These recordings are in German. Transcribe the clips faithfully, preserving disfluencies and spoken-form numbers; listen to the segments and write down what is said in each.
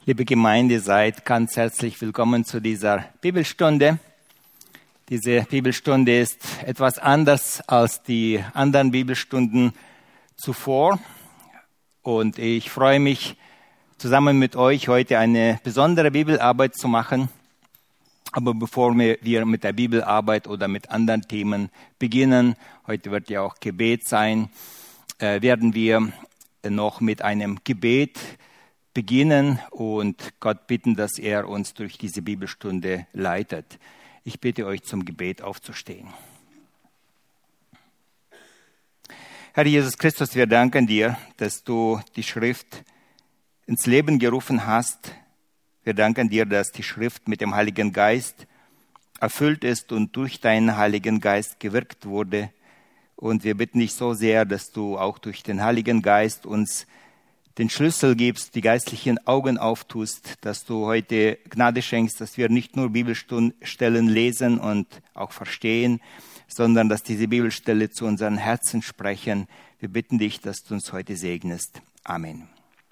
Liebe Gemeinde, seid ganz herzlich willkommen zu dieser Bibelstunde. Diese Bibelstunde ist etwas anders als die anderen Bibelstunden zuvor. Und ich freue mich, zusammen mit euch heute eine besondere Bibelarbeit zu machen. Aber bevor wir mit der Bibelarbeit oder mit anderen Themen beginnen, heute wird ja auch Gebet sein, werden wir noch mit einem Gebet beginnen und Gott bitten, dass er uns durch diese Bibelstunde leitet. Ich bitte euch zum Gebet aufzustehen. Herr Jesus Christus, wir danken dir, dass du die Schrift ins Leben gerufen hast. Wir danken dir, dass die Schrift mit dem Heiligen Geist erfüllt ist und durch deinen Heiligen Geist gewirkt wurde. Und wir bitten dich so sehr, dass du auch durch den Heiligen Geist uns den Schlüssel gibst, die geistlichen Augen auftust, dass du heute Gnade schenkst, dass wir nicht nur Bibelstellen lesen und auch verstehen, sondern dass diese Bibelstelle zu unseren Herzen sprechen. Wir bitten dich, dass du uns heute segnest. Amen.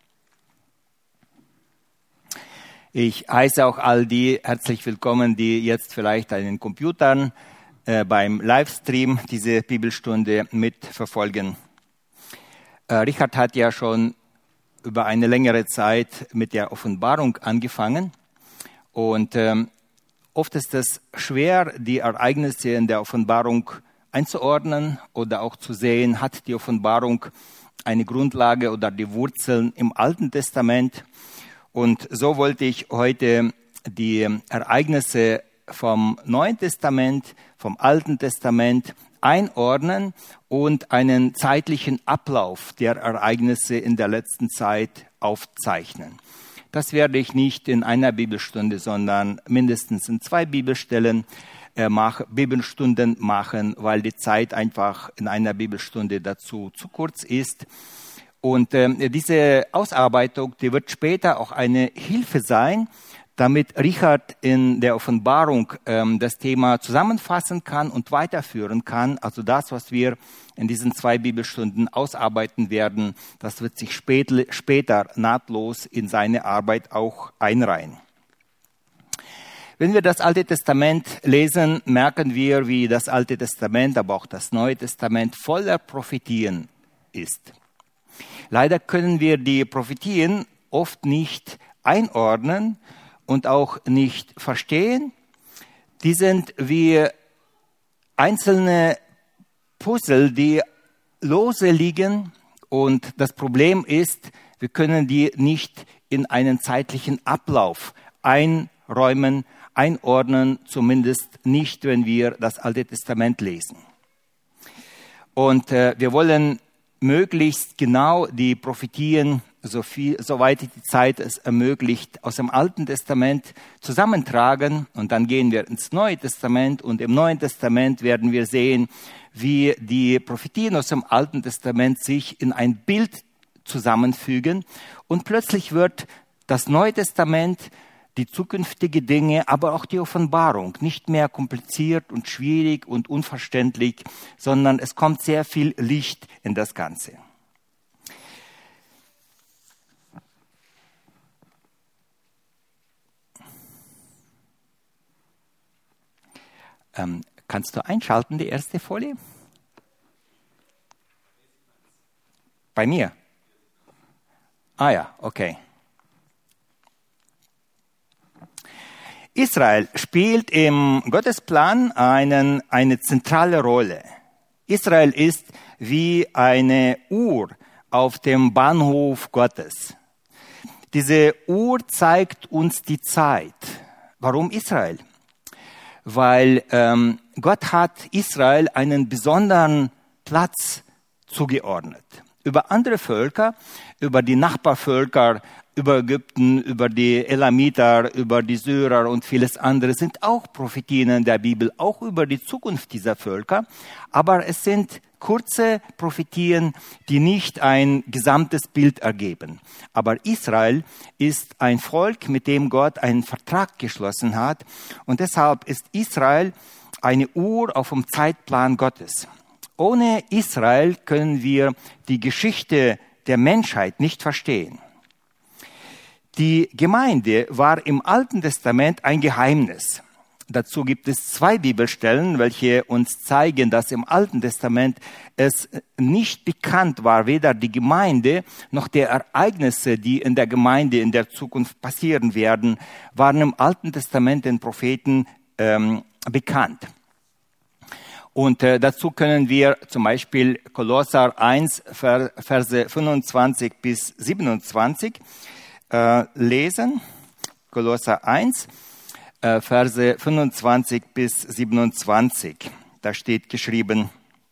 Ich heiße auch all die herzlich willkommen, die jetzt vielleicht an den Computern äh, beim Livestream diese Bibelstunde mitverfolgen. Äh, Richard hat ja schon über eine längere Zeit mit der Offenbarung angefangen. Und ähm, oft ist es schwer, die Ereignisse in der Offenbarung einzuordnen oder auch zu sehen, hat die Offenbarung eine Grundlage oder die Wurzeln im Alten Testament. Und so wollte ich heute die Ereignisse vom Neuen Testament, vom Alten Testament einordnen und einen zeitlichen Ablauf der Ereignisse in der letzten Zeit aufzeichnen. Das werde ich nicht in einer Bibelstunde, sondern mindestens in zwei Bibelstellen äh, mach, Bibelstunden machen, weil die Zeit einfach in einer Bibelstunde dazu zu kurz ist. Und äh, diese Ausarbeitung, die wird später auch eine Hilfe sein, damit Richard in der Offenbarung ähm, das Thema zusammenfassen kann und weiterführen kann. Also das, was wir in diesen zwei Bibelstunden ausarbeiten werden, das wird sich spät, später nahtlos in seine Arbeit auch einreihen. Wenn wir das Alte Testament lesen, merken wir, wie das Alte Testament, aber auch das Neue Testament voller Prophetien ist. Leider können wir die Prophetien oft nicht einordnen und auch nicht verstehen. Die sind wie einzelne Puzzle, die lose liegen. Und das Problem ist, wir können die nicht in einen zeitlichen Ablauf einräumen, einordnen, zumindest nicht, wenn wir das Alte Testament lesen. Und äh, wir wollen möglichst genau die Prophetien, so viel, soweit die Zeit es ermöglicht, aus dem Alten Testament zusammentragen. Und dann gehen wir ins Neue Testament. Und im Neuen Testament werden wir sehen, wie die Prophetien aus dem Alten Testament sich in ein Bild zusammenfügen. Und plötzlich wird das Neue Testament, die zukünftigen Dinge, aber auch die Offenbarung nicht mehr kompliziert und schwierig und unverständlich, sondern es kommt sehr viel Licht in das Ganze. Ähm, kannst du einschalten, die erste Folie? Bei mir? Ah ja, okay. Israel spielt im Gottesplan einen, eine zentrale Rolle. Israel ist wie eine Uhr auf dem Bahnhof Gottes. Diese Uhr zeigt uns die Zeit. Warum Israel? Weil ähm, Gott hat Israel einen besonderen Platz zugeordnet. Über andere Völker, über die Nachbarvölker, über Ägypten, über die Elamiter, über die Syrer und vieles andere sind auch Prophetien in der Bibel, auch über die Zukunft dieser Völker. Aber es sind kurze Prophetien, die nicht ein gesamtes Bild ergeben. Aber Israel ist ein Volk, mit dem Gott einen Vertrag geschlossen hat. Und deshalb ist Israel eine Uhr auf dem Zeitplan Gottes. Ohne Israel können wir die Geschichte der Menschheit nicht verstehen. Die Gemeinde war im Alten Testament ein Geheimnis. Dazu gibt es zwei Bibelstellen, welche uns zeigen, dass im Alten Testament es nicht bekannt war, weder die Gemeinde noch die Ereignisse, die in der Gemeinde in der Zukunft passieren werden, waren im Alten Testament den Propheten ähm, bekannt. Und äh, dazu können wir zum Beispiel Kolosser eins, Verse fünfundzwanzig bis siebenundzwanzig äh, lesen. Kolosser eins, äh, Verse fünfundzwanzig bis siebenundzwanzig. Da steht geschrieben: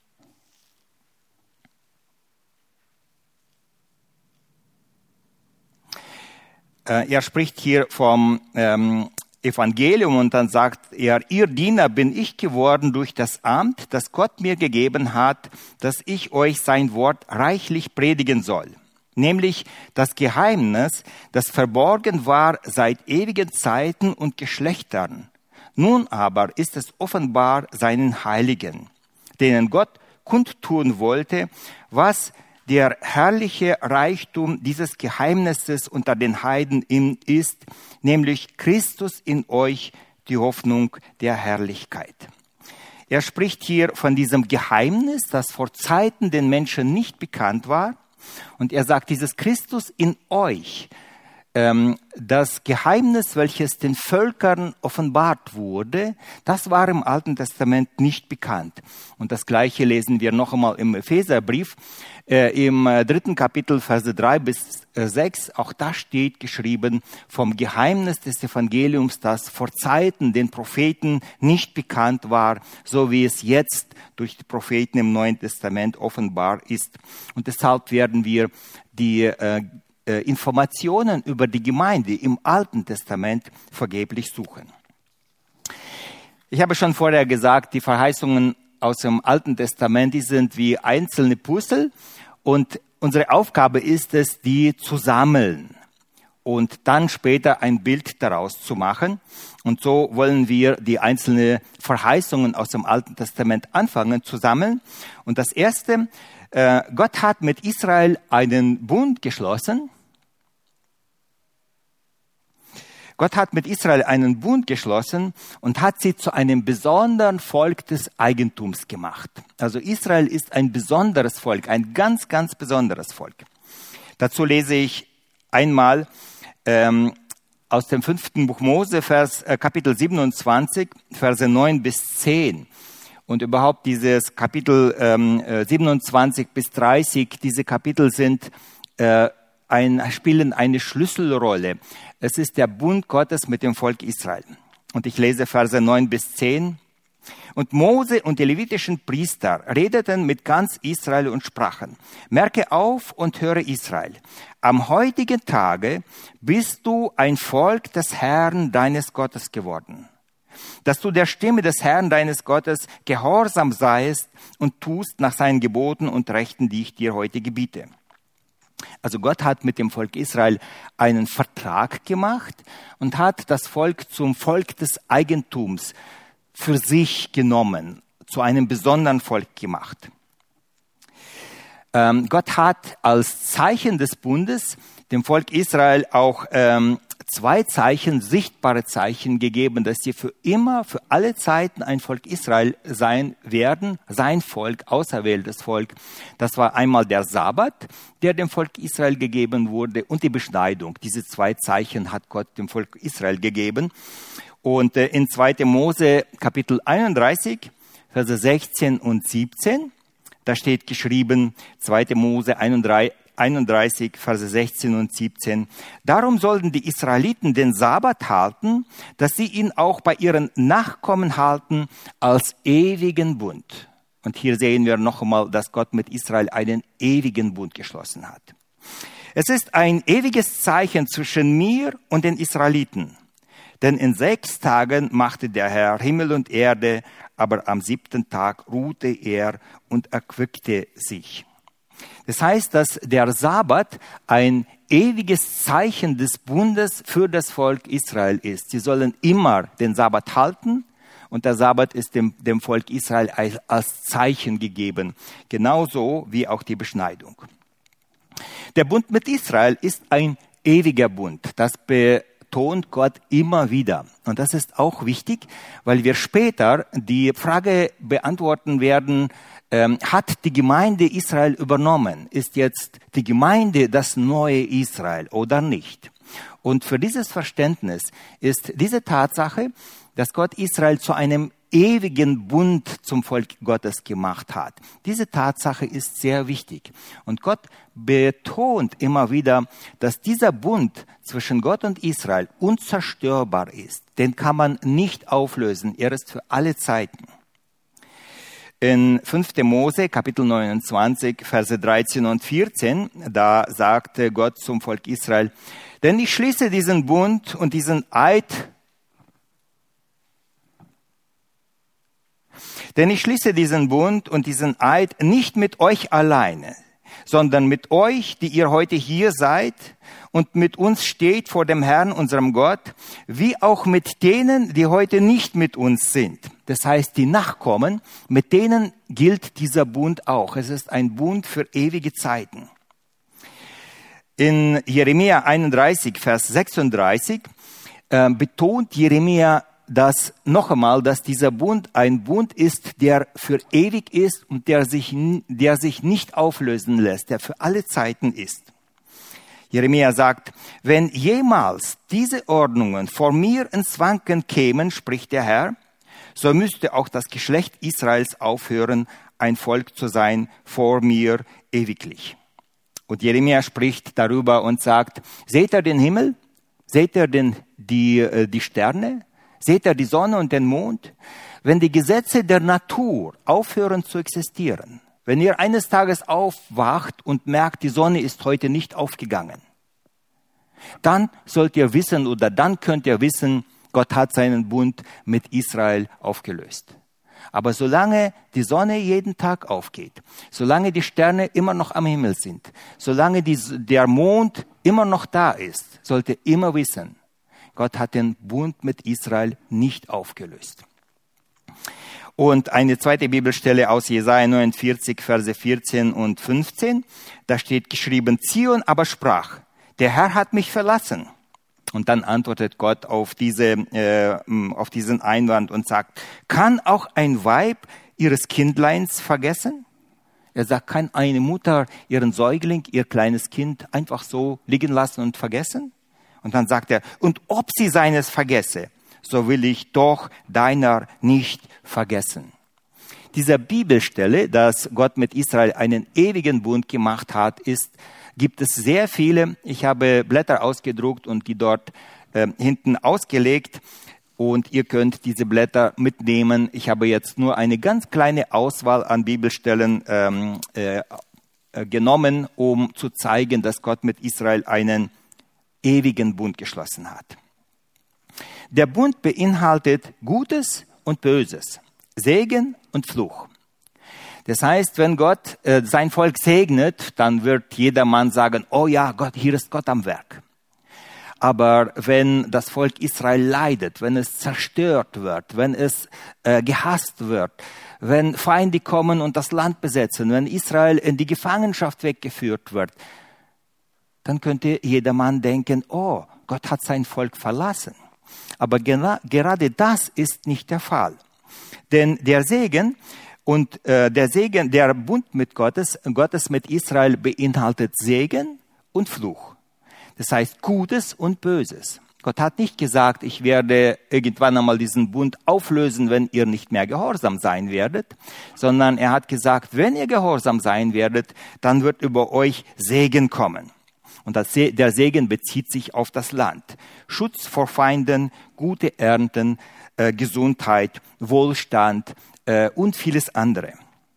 äh, Er spricht hier vom ähm, Evangelium und dann sagt er, ihr Diener bin ich geworden durch das Amt, das Gott mir gegeben hat, dass ich euch sein Wort reichlich predigen soll. Nämlich das Geheimnis, das verborgen war seit ewigen Zeiten und Geschlechtern. Nun aber ist es offenbar seinen Heiligen, denen Gott kundtun wollte, was der herrliche Reichtum dieses Geheimnisses unter den Heiden ist, nämlich Christus in euch, die Hoffnung der Herrlichkeit. Er spricht hier von diesem Geheimnis, das vor Zeiten den Menschen nicht bekannt war. Und er sagt, dieses Christus in euch, ähm, das Geheimnis, welches den Völkern offenbart wurde, das war im Alten Testament nicht bekannt. Und das Gleiche lesen wir noch einmal im Epheserbrief, äh, im äh, dritten Kapitel, Verse drei bis sechs. Auch da steht geschrieben vom Geheimnis des Evangeliums, das vor Zeiten den Propheten nicht bekannt war, so wie es jetzt durch die Propheten im Neuen Testament offenbar ist. Und deshalb werden wir die äh, Informationen über die Gemeinde im Alten Testament vergeblich suchen. Ich habe schon vorher gesagt, die Verheißungen aus dem Alten Testament, die sind wie einzelne Puzzle und unsere Aufgabe ist es, die zu sammeln und dann später ein Bild daraus zu machen. Und so wollen wir die einzelnen Verheißungen aus dem Alten Testament anfangen zu sammeln. Und das Erste, äh, Gott hat mit Israel einen Bund geschlossen. Gott hat mit Israel einen Bund geschlossen und hat sie zu einem besonderen Volk des Eigentums gemacht. Also Israel ist ein besonderes Volk, ein ganz, ganz besonderes Volk. Dazu lese ich einmal ähm, aus dem fünften Buch Mose, Vers, äh, Kapitel siebenundzwanzig, Verse neun bis zehn. Und überhaupt dieses Kapitel ähm, siebenundzwanzig bis dreißig, diese Kapitel sind äh, ein, spielen eine Schlüsselrolle. Es ist der Bund Gottes mit dem Volk Israel. Und ich lese Verse neun bis zehn. Und Mose und die levitischen Priester redeten mit ganz Israel und sprachen: Merke auf und höre Israel. Am heutigen Tage bist du ein Volk des Herrn deines Gottes geworden, dass du der Stimme des Herrn deines Gottes gehorsam seist und tust nach seinen Geboten und Rechten, die ich dir heute gebiete. Also Gott hat mit dem Volk Israel einen Vertrag gemacht und hat das Volk zum Volk des Eigentums für sich genommen, zu einem besonderen Volk gemacht. Ähm, Gott hat als Zeichen des Bundes dem Volk Israel auch ähm, zwei Zeichen, sichtbare Zeichen gegeben, dass sie für immer, für alle Zeiten ein Volk Israel sein werden, sein Volk, auserwähltes Volk. Das war einmal der Sabbat, der dem Volk Israel gegeben wurde, und die Beschneidung. Diese zwei Zeichen hat Gott dem Volk Israel gegeben. Und äh, in zweiten Mose Kapitel einunddreißig, Verse sechzehn und siebzehn, da steht geschrieben, zweiten Mose einunddreißig, Verse sechzehn und siebzehn. Darum sollten die Israeliten den Sabbat halten, dass sie ihn auch bei ihren Nachkommen halten als ewigen Bund. Und hier sehen wir noch einmal, dass Gott mit Israel einen ewigen Bund geschlossen hat. Es ist ein ewiges Zeichen zwischen mir und den Israeliten. Denn in sechs Tagen machte der Herr Himmel und Erde, aber am siebten Tag ruhte er und erquickte sich. Das heißt, dass der Sabbat ein ewiges Zeichen des Bundes für das Volk Israel ist. Sie sollen immer den Sabbat halten und der Sabbat ist dem, dem Volk Israel als Zeichen gegeben, genauso wie auch die Beschneidung. Der Bund mit Israel ist ein ewiger Bund. Das betont Gott immer wieder. Und das ist auch wichtig, weil wir später die Frage beantworten werden, ähm, hat die Gemeinde Israel übernommen? Ist jetzt die Gemeinde das neue Israel oder nicht? Und für dieses Verständnis ist diese Tatsache, dass Gott Israel zu einem ewigen Bund zum Volk Gottes gemacht hat. Diese Tatsache ist sehr wichtig. Und Gott betont immer wieder, dass dieser Bund zwischen Gott und Israel unzerstörbar ist. Den kann man nicht auflösen. Er ist für alle Zeiten. In fünfter Mose, Kapitel neunundzwanzig, Verse dreizehn und vierzehn, da sagte Gott zum Volk Israel, denn ich schließe diesen Bund und diesen Eid Denn ich schließe diesen Bund und diesen Eid nicht mit euch alleine, sondern mit euch, die ihr heute hier seid und mit uns steht vor dem Herrn, unserem Gott, wie auch mit denen, die heute nicht mit uns sind. Das heißt, die Nachkommen, mit denen gilt dieser Bund auch. Es ist ein Bund für ewige Zeiten. In Jeremia einunddreißig, Vers sechsunddreißig, äh, betont Jeremia dass noch einmal, dass dieser Bund ein Bund ist, der für ewig ist und der sich, der sich nicht auflösen lässt, der für alle Zeiten ist. Jeremia sagt, wenn jemals diese Ordnungen vor mir ins Wanken kämen, spricht der Herr, so müsste auch das Geschlecht Israels aufhören, ein Volk zu sein vor mir ewiglich. Und Jeremia spricht darüber und sagt, seht ihr den Himmel? Seht ihr den, die, die Sterne? Seht ihr die Sonne und den Mond? Wenn die Gesetze der Natur aufhören zu existieren, wenn ihr eines Tages aufwacht und merkt, die Sonne ist heute nicht aufgegangen, dann sollt ihr wissen oder dann könnt ihr wissen, Gott hat seinen Bund mit Israel aufgelöst. Aber solange die Sonne jeden Tag aufgeht, solange die Sterne immer noch am Himmel sind, solange die, der Mond immer noch da ist, sollt ihr immer wissen, Gott hat den Bund mit Israel nicht aufgelöst. Und eine zweite Bibelstelle aus Jesaja neunundvierzig, Verse vierzehn und fünfzehn, da steht geschrieben, Zion aber sprach, der Herr hat mich verlassen. Und dann antwortet Gott auf, diese, äh, auf diesen Einwand und sagt, kann auch ein Weib ihres Kindleins vergessen? Er sagt, kann eine Mutter ihren Säugling, ihr kleines Kind einfach so liegen lassen und vergessen? Und dann sagt er, und ob sie seines vergesse, so will ich doch deiner nicht vergessen. Dieser Bibelstelle, dass Gott mit Israel einen ewigen Bund gemacht hat, ist, gibt es sehr viele. Ich habe Blätter ausgedruckt und die dort äh, hinten ausgelegt. Und ihr könnt diese Blätter mitnehmen. Ich habe jetzt nur eine ganz kleine Auswahl an Bibelstellen ähm, äh, äh, genommen, um zu zeigen, dass Gott mit Israel einen ewigen Bund geschlossen hat. Der Bund beinhaltet Gutes und Böses, Segen und Fluch. Das heißt, wenn Gott äh, sein Volk segnet, dann wird jeder Mann sagen, oh ja, Gott, hier ist Gott am Werk. Aber wenn das Volk Israel leidet, wenn es zerstört wird, wenn es äh, gehasst wird, wenn Feinde kommen und das Land besetzen, wenn Israel in die Gefangenschaft weggeführt wird, dann könnte jedermann denken, oh, Gott hat sein Volk verlassen. Aber gena- gerade das ist nicht der Fall. Denn der Segen und äh, der Segen, der Bund mit Gottes, Gottes mit Israel beinhaltet Segen und Fluch. Das heißt Gutes und Böses. Gott hat nicht gesagt, ich werde irgendwann einmal diesen Bund auflösen, wenn ihr nicht mehr gehorsam sein werdet, sondern er hat gesagt, wenn ihr gehorsam sein werdet, dann wird über euch Segen kommen. Und das, der Segen bezieht sich auf das Land. Schutz vor Feinden, gute Ernten, äh, Gesundheit, Wohlstand äh, und vieles andere.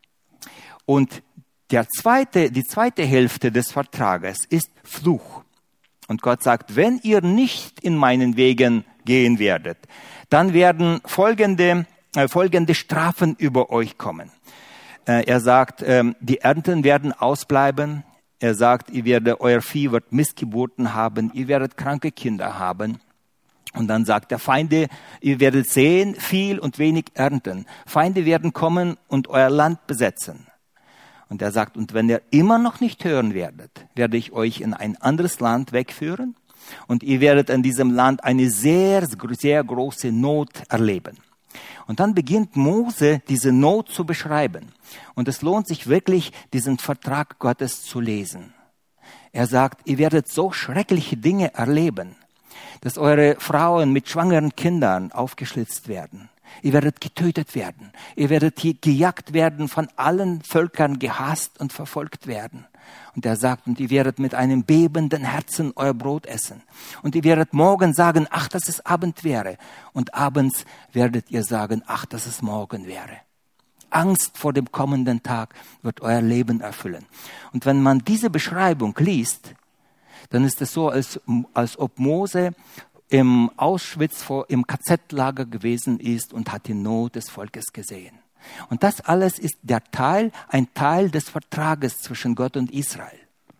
Und der zweite, die zweite Hälfte des Vertrages ist Fluch. Und Gott sagt, wenn ihr nicht in meinen Wegen gehen werdet, dann werden folgende, äh, folgende Strafen über euch kommen. Äh, er sagt, äh, die Ernten werden ausbleiben. Er sagt, ihr werdet, euer Vieh wird Missgeburten haben, ihr werdet kranke Kinder haben. Und dann sagt der Feinde, ihr werdet sehen, viel und wenig ernten. Feinde werden kommen und euer Land besetzen. Und er sagt, und wenn ihr immer noch nicht hören werdet, werde ich euch in ein anderes Land wegführen und ihr werdet in diesem Land eine sehr, sehr große Not erleben. Und dann beginnt Mose, diese Not zu beschreiben. Und es lohnt sich wirklich, diesen Vertrag Gottes zu lesen. Er sagt, ihr werdet so schreckliche Dinge erleben, dass eure Frauen mit schwangeren Kindern aufgeschlitzt werden. Ihr werdet getötet werden. Ihr werdet hier gejagt werden, von allen Völkern gehasst und verfolgt werden. Und er sagt, und ihr werdet mit einem bebenden Herzen euer Brot essen. Und ihr werdet morgen sagen, ach, dass es Abend wäre. Und abends werdet ihr sagen, ach, dass es morgen wäre. Angst vor dem kommenden Tag wird euer Leben erfüllen. Und wenn man diese Beschreibung liest, dann ist es so, als, als ob Mose im Auschwitz vor, im K Z-Lager gewesen ist und hat die Not des Volkes gesehen. Und das alles ist der Teil, ein Teil des Vertrages zwischen Gott und Israel.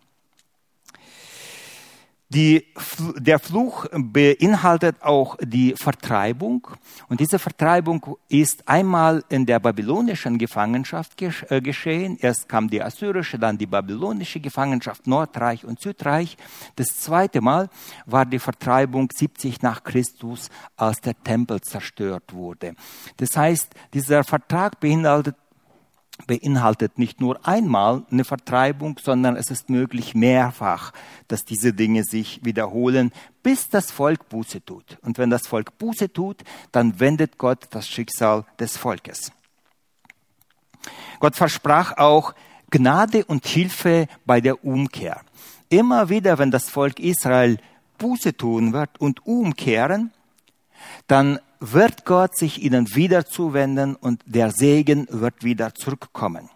Die, der Fluch beinhaltet auch die Vertreibung. Und diese Vertreibung ist einmal in der babylonischen Gefangenschaft geschehen. Erst kam die assyrische, dann die babylonische Gefangenschaft, Nordreich und Südreich. Das zweite Mal war die Vertreibung siebzig nach Christus, als der Tempel zerstört wurde. Das heißt, dieser Vertrag beinhaltet beinhaltet nicht nur einmal eine Vertreibung, sondern es ist möglich mehrfach, dass diese Dinge sich wiederholen, bis das Volk Buße tut. Und wenn das Volk Buße tut, dann wendet Gott das Schicksal des Volkes. Gott versprach auch Gnade und Hilfe bei der Umkehr. Immer wieder, wenn das Volk Israel Buße tun wird und umkehren, dann wird Gott sich ihnen wieder zuwenden und der Segen wird wieder zurückkommen.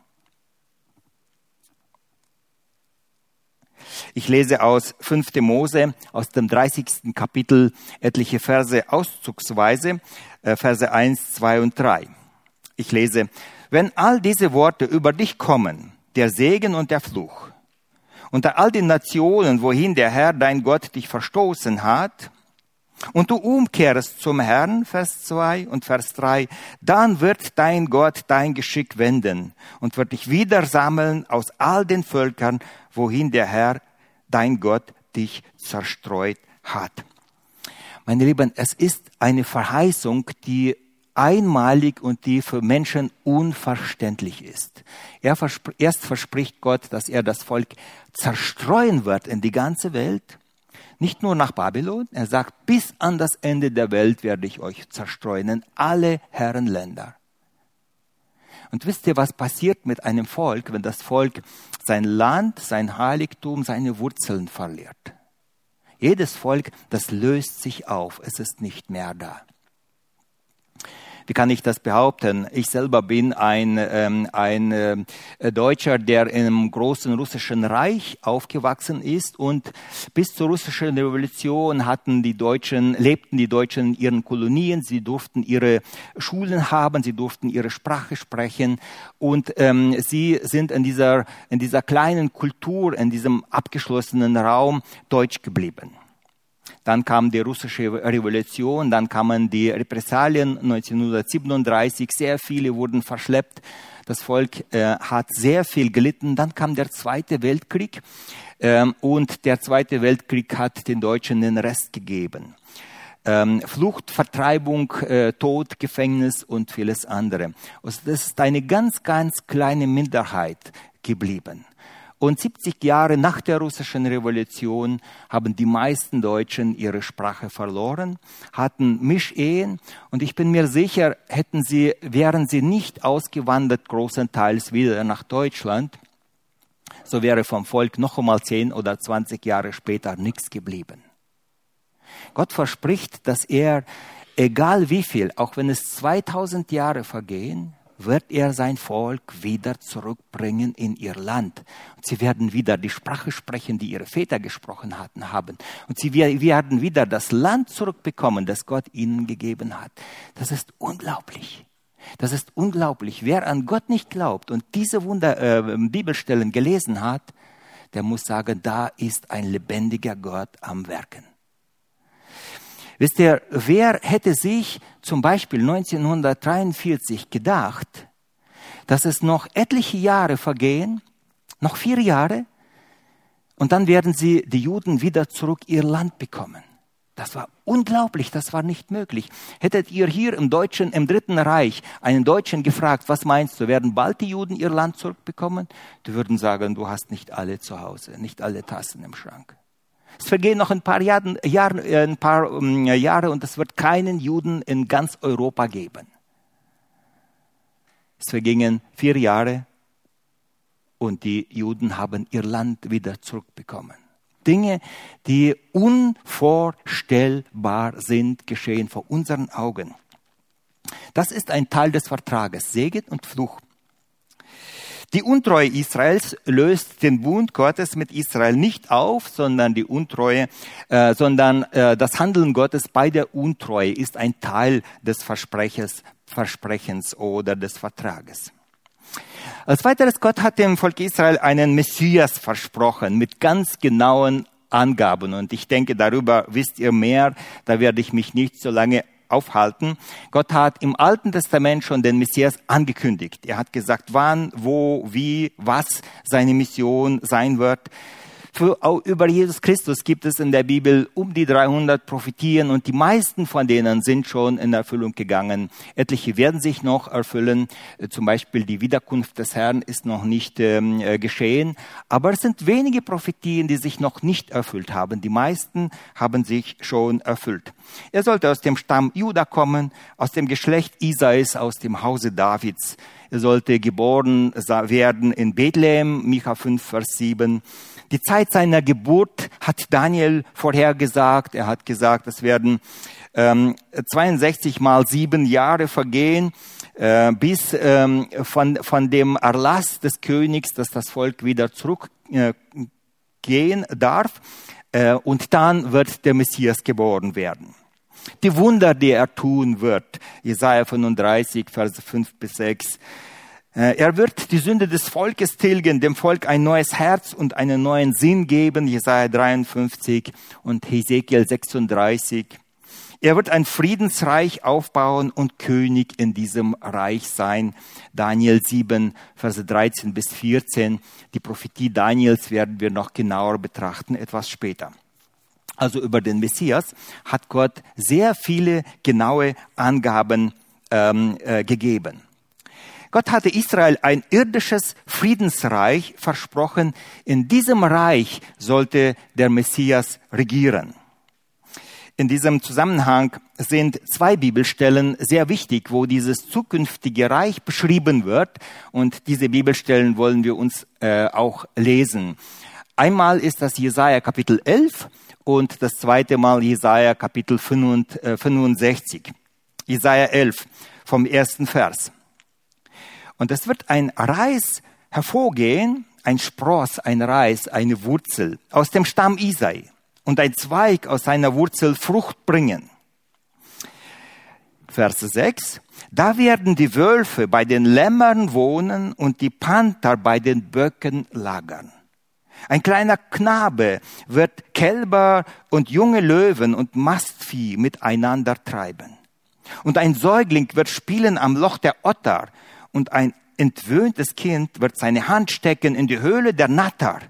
Ich lese aus fünfter Mose, aus dem dreißigsten Kapitel, etliche Verse auszugsweise, Verse eins, zwei und drei. Ich lese, wenn all diese Worte über dich kommen, der Segen und der Fluch, unter all den Nationen, wohin der Herr, dein Gott, dich verstoßen hat, und du umkehrst zum Herrn, Vers zwei und Vers drei, dann wird dein Gott dein Geschick wenden und wird dich wieder sammeln aus all den Völkern, wohin der Herr, dein Gott, dich zerstreut hat. Meine Lieben, es ist eine Verheißung, die einmalig und die für Menschen unverständlich ist. Er verspr- erst verspricht Gott, dass er das Volk zerstreuen wird in die ganze Welt. Nicht nur nach Babylon, er sagt, bis an das Ende der Welt werde ich euch zerstreuen, in alle Herrenländer. Und wisst ihr, was passiert mit einem Volk, wenn das Volk sein Land, sein Heiligtum, seine Wurzeln verliert? Jedes Volk, das löst sich auf, es ist nicht mehr da. Wie kann ich das behaupten? Ich selber bin ein, ähm, ein äh, Deutscher, der im großen russischen Reich aufgewachsen ist, und bis zur russischen Revolution hatten die Deutschen, lebten die Deutschen in ihren Kolonien, sie durften ihre Schulen haben, sie durften ihre Sprache sprechen, und ähm, sie sind in dieser, in dieser kleinen Kultur, in diesem abgeschlossenen Raum Deutsch geblieben. Dann kam die russische Revolution, dann kamen die Repressalien neunzehnhundertsiebenunddreißig, sehr viele wurden verschleppt, das Volk äh, hat sehr viel gelitten. Dann kam der Zweite Weltkrieg ähm, und der Zweite Weltkrieg hat den Deutschen den Rest gegeben. Ähm, Flucht, Vertreibung, äh, Tod, Gefängnis und vieles andere. Also das ist eine ganz, ganz kleine Minderheit geblieben. Und siebzig Jahre nach der russischen Revolution haben die meisten Deutschen ihre Sprache verloren, hatten Mischehen, und ich bin mir sicher, hätten sie, wären sie nicht ausgewandert, großenteils wieder nach Deutschland, so wäre vom Volk noch einmal zehn oder zwanzig Jahre später nichts geblieben. Gott verspricht, dass er, egal wie viel, auch wenn es zweitausend Jahre vergehen, wird er sein Volk wieder zurückbringen in ihr Land. Und sie werden wieder die Sprache sprechen, die ihre Väter gesprochen hatten, haben. Und sie werden wieder das Land zurückbekommen, das Gott ihnen gegeben hat. Das ist unglaublich. Das ist unglaublich. Wer an Gott nicht glaubt und diese Wunder, äh, Bibelstellen gelesen hat, der muss sagen, da ist ein lebendiger Gott am Werken. Wisst ihr, wer hätte sich zum Beispiel neunzehnhundertdreiundvierzig gedacht, dass es noch etliche Jahre vergehen, noch vier Jahre, und dann werden sie, die Juden, wieder zurück ihr Land bekommen. Das war unglaublich, das war nicht möglich. Hättet ihr hier im Deutschen, im Dritten Reich einen Deutschen gefragt, was meinst du, werden bald die Juden ihr Land zurückbekommen? Die würden sagen, du hast nicht alle zu Hause, nicht alle Tassen im Schrank. Es vergehen noch ein paar Jahre, Jahre, ein paar um, Jahre und es wird keinen Juden in ganz Europa geben. Es vergingen vier Jahre und die Juden haben ihr Land wieder zurückbekommen. Dinge, die unvorstellbar sind, geschehen vor unseren Augen. Das ist ein Teil des Vertrages, Segen und Fluch. Die Untreue Israels löst den Bund Gottes mit Israel nicht auf, sondern die Untreue, äh, sondern äh, das Handeln Gottes bei der Untreue ist ein Teil des Versprechens, Versprechens oder des Vertrages. Als weiteres, Gott hat dem Volk Israel einen Messias versprochen mit ganz genauen Angaben. Und ich denke, darüber wisst ihr mehr, da werde ich mich nicht so lange aufhalten. Gott hat im Alten Testament schon den Messias angekündigt. Er hat gesagt, wann, wo, wie, was seine Mission sein wird. Für, auch über Jesus Christus gibt es in der Bibel um die dreihundert Prophetien und die meisten von denen sind schon in Erfüllung gegangen. Etliche werden sich noch erfüllen. Zum Beispiel die Wiederkunft des Herrn ist noch nicht ähm, geschehen. Aber es sind wenige Prophetien, die sich noch nicht erfüllt haben. Die meisten haben sich schon erfüllt. Er sollte aus dem Stamm Juda kommen, aus dem Geschlecht Isais, aus dem Hause Davids. Er sollte geboren werden in Bethlehem, Micha fünf, Vers sieben. Die Zeit seiner Geburt hat Daniel vorhergesagt. Er hat gesagt, es werden ähm, zweiundsechzig mal sieben Jahre vergehen, äh, bis ähm, von, von dem Erlass des Königs, dass das Volk wieder zurückgehen äh, darf. Äh, und dann wird der Messias geboren werden. Die Wunder, die er tun wird, Jesaja fünfunddreißig, Verse fünf bis sechs. Er wird die Sünde des Volkes tilgen, dem Volk ein neues Herz und einen neuen Sinn geben, Jesaja dreiundfünfzig und Hesekiel sechsunddreißig. Er wird ein Friedensreich aufbauen und König in diesem Reich sein, Daniel sieben, Verse dreizehn bis vierzehn. Die Prophetie Daniels werden wir noch genauer betrachten, etwas später. Also über den Messias hat Gott sehr viele genaue Angaben ähm, äh, gegeben. Gott hatte Israel ein irdisches Friedensreich versprochen. In diesem Reich sollte der Messias regieren. In diesem Zusammenhang sind zwei Bibelstellen sehr wichtig, wo dieses zukünftige Reich beschrieben wird. Und diese Bibelstellen wollen wir uns äh, auch lesen. Einmal ist das Jesaja Kapitel elf und das zweite Mal Jesaja Kapitel fünfundsechzig. Jesaja elf vom ersten Vers. Und es wird ein Reis hervorgehen, ein Spross, ein Reis, eine Wurzel aus dem Stamm Isai und ein Zweig aus seiner Wurzel Frucht bringen. Vers sechs. Da werden die Wölfe bei den Lämmern wohnen und die Panther bei den Böcken lagern. Ein kleiner Knabe wird Kälber und junge Löwen und Mastvieh miteinander treiben. Und ein Säugling wird spielen am Loch der Otter. Und ein entwöhntes Kind wird seine Hand stecken in die Höhle der Natter.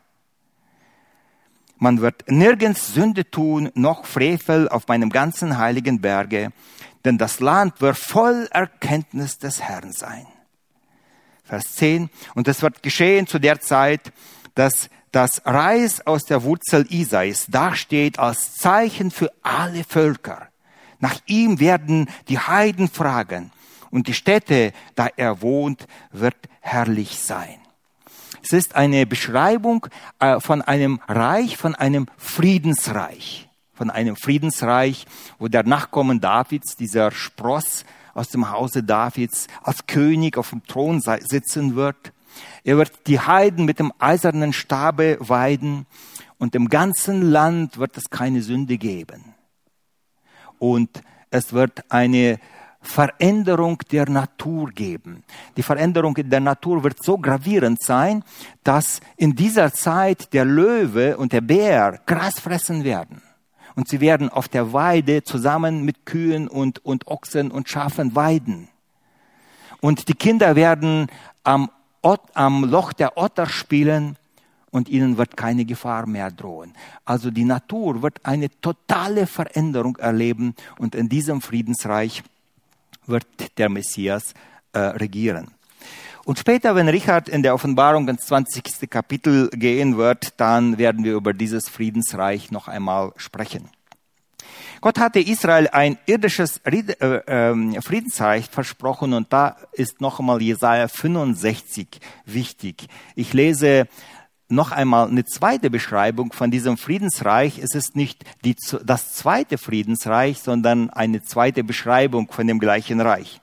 Man wird nirgends Sünde tun, noch Frevel auf meinem ganzen heiligen Berge, denn das Land wird voll Erkenntnis des Herrn sein. Vers zehn. Und es wird geschehen zu der Zeit, dass das Reis aus der Wurzel Isais dasteht als Zeichen für alle Völker. Nach ihm werden die Heiden fragen. Und die Stätte, da er wohnt, wird herrlich sein. Es ist eine Beschreibung äh, von einem Reich, von einem Friedensreich. Von einem Friedensreich, wo der Nachkommen Davids, dieser Spross aus dem Hause Davids, als König auf dem Thron sitzen wird. Er wird die Heiden mit dem eisernen Stabe weiden und im ganzen Land wird es keine Sünde geben. Und es wird eine Veränderung der Natur geben. Die Veränderung in der Natur wird so gravierend sein, dass in dieser Zeit der Löwe und der Bär Gras fressen werden. Und sie werden auf der Weide zusammen mit Kühen und, und Ochsen und Schafen weiden. Und die Kinder werden am, Ot, am Loch der Otter spielen und ihnen wird keine Gefahr mehr drohen. Also die Natur wird eine totale Veränderung erleben und in diesem Friedensreich wird der Messias äh, regieren. Und später, wenn Richard in der Offenbarung ins zwanzigste Kapitel gehen wird, dann werden wir über dieses Friedensreich noch einmal sprechen. Gott hatte Israel ein irdisches Friedensreich versprochen und da ist noch einmal Jesaja fünfundsechzig wichtig. Ich lese noch einmal eine zweite Beschreibung von diesem Friedensreich. Es ist nicht die, das zweite Friedensreich, sondern eine zweite Beschreibung von dem gleichen Reich.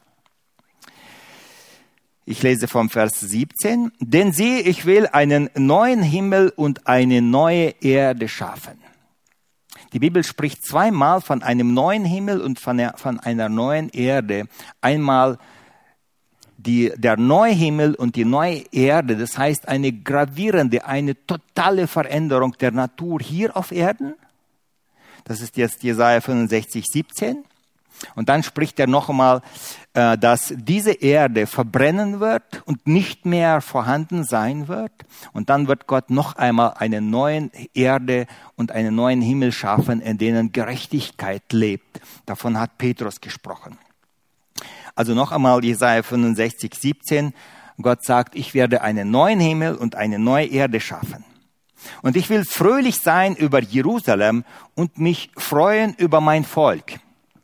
Ich lese vom Vers siebzehn. Denn siehe, ich will einen neuen Himmel und eine neue Erde schaffen. Die Bibel spricht zweimal von einem neuen Himmel und von einer, von einer neuen Erde. Einmal die, der neue Himmel und die neue Erde, das heißt eine gravierende, eine totale Veränderung der Natur hier auf Erden. Das ist jetzt Jesaja fünfundsechzig, siebzehn. Und dann spricht er noch einmal, äh, dass diese Erde verbrennen wird und nicht mehr vorhanden sein wird. Und dann wird Gott noch einmal eine neue Erde und einen neuen Himmel schaffen, in denen Gerechtigkeit lebt. Davon hat Petrus gesprochen. Also noch einmal Jesaja fünfundsechzig, siebzehn. Gott sagt, ich werde einen neuen Himmel und eine neue Erde schaffen. Und ich will fröhlich sein über Jerusalem und mich freuen über mein Volk.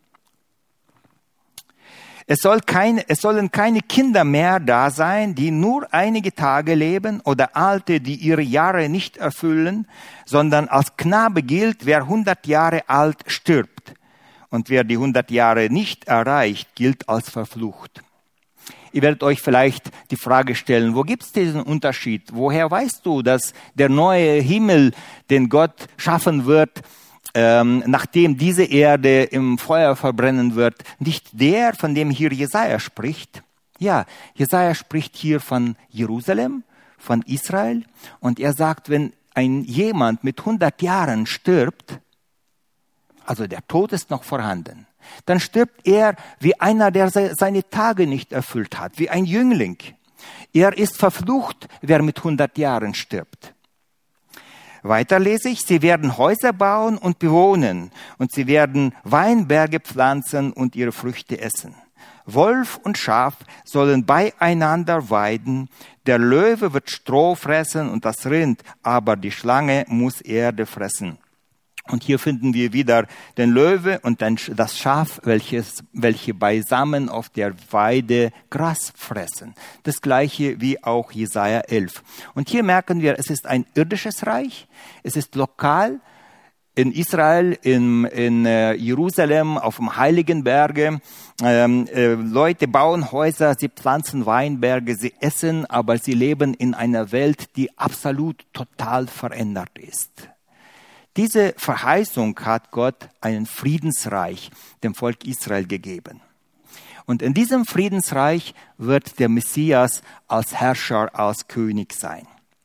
Es, soll keine, es sollen keine Kinder mehr da sein, die nur einige Tage leben oder Alte, die ihre Jahre nicht erfüllen, sondern als Knabe gilt, wer hundert Jahre alt stirbt. Und wer die hundert Jahre nicht erreicht, gilt als verflucht. Ihr werdet euch vielleicht die Frage stellen, wo gibt es diesen Unterschied? Woher weißt du, dass der neue Himmel, den Gott schaffen wird, Ähm, nachdem diese Erde im Feuer verbrennen wird, nicht der, von dem hier Jesaja spricht? Ja, Jesaja spricht hier von Jerusalem, von Israel. Und er sagt, wenn ein jemand mit hundert Jahren stirbt, also der Tod ist noch vorhanden, dann stirbt er wie einer, der seine Tage nicht erfüllt hat, wie ein Jüngling. Er ist verflucht, wer mit hundert Jahren stirbt. Weiter lese ich, sie werden Häuser bauen und bewohnen und sie werden Weinberge pflanzen und ihre Früchte essen. Wolf und Schaf sollen beieinander weiden, der Löwe wird Stroh fressen und das Rind, aber die Schlange muss Erde fressen. Und hier finden wir wieder den Löwe und das Schaf, welches, welche beisammen auf der Weide Gras fressen. Das gleiche wie auch Jesaja elf. Und hier merken wir, es ist ein irdisches Reich, es ist lokal in Israel, in, in äh, Jerusalem, auf dem Heiligen Berge. Ähm, äh, Leute bauen Häuser, sie pflanzen Weinberge, sie essen, aber sie leben in einer Welt, die absolut total verändert ist. Diese Verheißung hat Gott einen Friedensreich dem Volk Israel gegeben. Und in diesem Friedensreich wird der Messias als Herrscher, als König sein.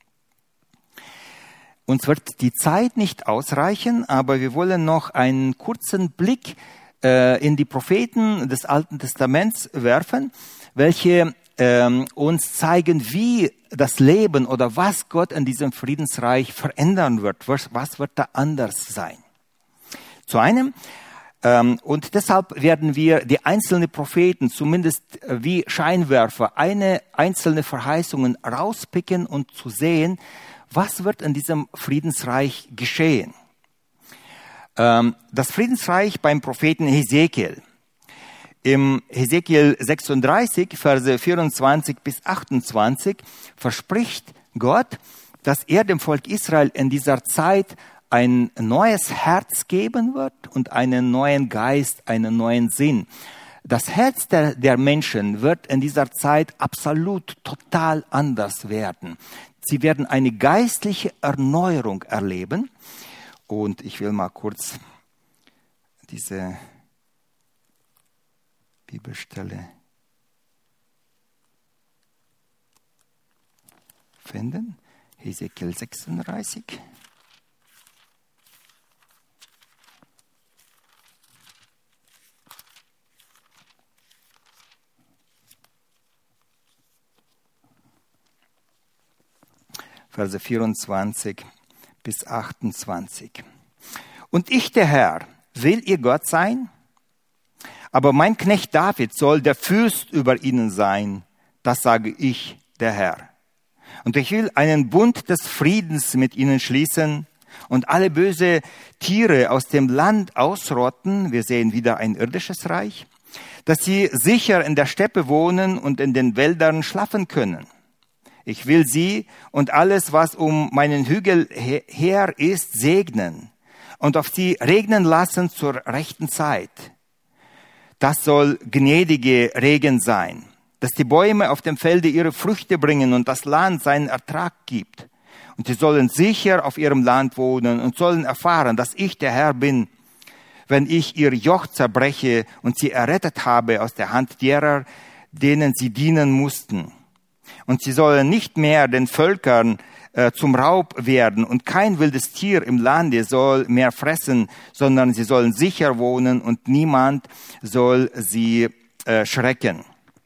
Uns wird die Zeit nicht ausreichen, aber wir wollen noch einen kurzen Blick äh, in die Propheten des Alten Testaments werfen, welche ähm, uns zeigen, wie das Leben oder was Gott in diesem Friedensreich verändern wird. Was, was wird da anders sein? Zu einem, ähm, und deshalb werden wir die einzelnen Propheten, zumindest wie Scheinwerfer, eine einzelne Verheißungen rauspicken und zu sehen, was wird in diesem Friedensreich geschehen. Ähm, das Friedensreich beim Propheten Hesekiel. Im Hesekiel sechsunddreißig, Verse vierundzwanzig bis achtundzwanzig, verspricht Gott, dass er dem Volk Israel in dieser Zeit ein neues Herz geben wird und einen neuen Geist, einen neuen Sinn. Das Herz der, der Menschen wird in dieser Zeit absolut total anders werden. Sie werden eine geistliche Erneuerung erleben. Und ich will mal kurz diese Bibelstelle finden. Hesekiel sechsunddreißig. Verse vierundzwanzig bis achtundzwanzig. Und ich, der Herr, will ihr Gott sein? Aber mein Knecht David soll der Fürst über ihnen sein. Das sage ich, der Herr. Und ich will einen Bund des Friedens mit ihnen schließen und alle böse Tiere aus dem Land ausrotten. Wir sehen wieder ein irdisches Reich, dass sie sicher in der Steppe wohnen und in den Wäldern schlafen können. Ich will sie und alles, was um meinen Hügel her ist, segnen und auf sie regnen lassen zur rechten Zeit. Das soll gnädige Regen sein, dass die Bäume auf dem Felde ihre Früchte bringen und das Land seinen Ertrag gibt. Und sie sollen sicher auf ihrem Land wohnen und sollen erfahren, dass ich der Herr bin, wenn ich ihr Joch zerbreche und sie errettet habe aus der Hand derer, denen sie dienen mussten. Und sie sollen nicht mehr den Völkern äh, zum Raub werden und kein wildes Tier im Lande soll mehr fressen, sondern sie sollen sicher wohnen und niemand soll sie äh, schrecken.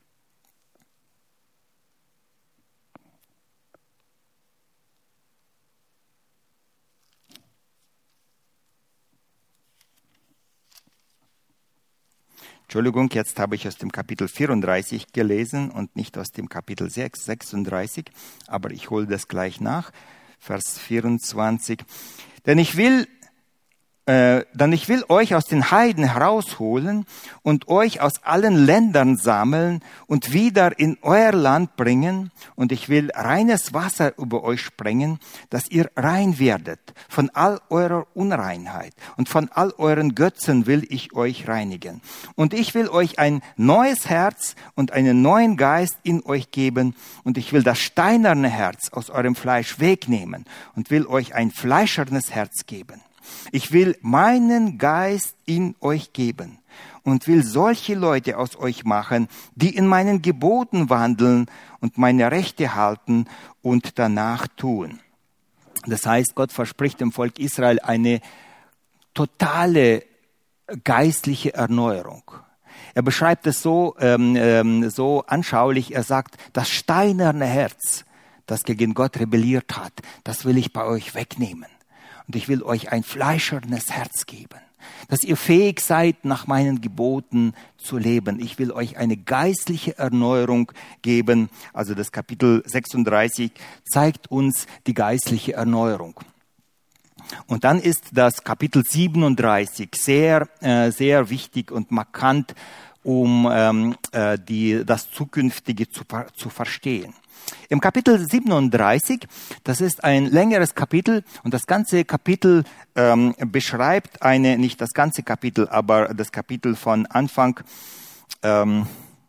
Entschuldigung, jetzt habe ich aus dem Kapitel vierunddreißig gelesen und nicht aus dem Kapitel sechs, sechsunddreißig, aber ich hole das gleich nach, Vers vierundzwanzig. Denn ich will, äh, denn ich will euch aus den Heiden herausholen und euch aus allen Ländern sammeln und wieder in euer Land bringen, und ich will reines Wasser über euch sprengen, dass ihr rein werdet. Von all eurer Unreinheit und von all euren Götzen will ich euch reinigen. Und ich will euch ein neues Herz und einen neuen Geist in euch geben. Und ich will das steinerne Herz aus eurem Fleisch wegnehmen und will euch ein fleischernes Herz geben. Ich will meinen Geist in euch geben und will solche Leute aus euch machen, die in meinen Geboten wandeln und meine Rechte halten und danach tun. Das heißt, Gott verspricht dem Volk Israel eine totale geistliche Erneuerung. Er beschreibt es so, ähm, so anschaulich. Er sagt, das steinerne Herz, das gegen Gott rebelliert hat, das will ich bei euch wegnehmen. Und ich will euch ein fleischernes Herz geben, dass ihr fähig seid, nach meinen Geboten zu leben. Ich will euch eine geistliche Erneuerung geben. Also das Kapitel sechsunddreißig zeigt uns die geistliche Erneuerung. Und dann ist das Kapitel siebenunddreißig sehr, äh, sehr wichtig und markant, um ähm, äh, die, das Zukünftige zu, zu verstehen. Im Kapitel siebenunddreißig, das ist ein längeres Kapitel und das ganze Kapitel ähm, beschreibt eine, nicht das ganze Kapitel, aber das Kapitel von Anfang, ähm,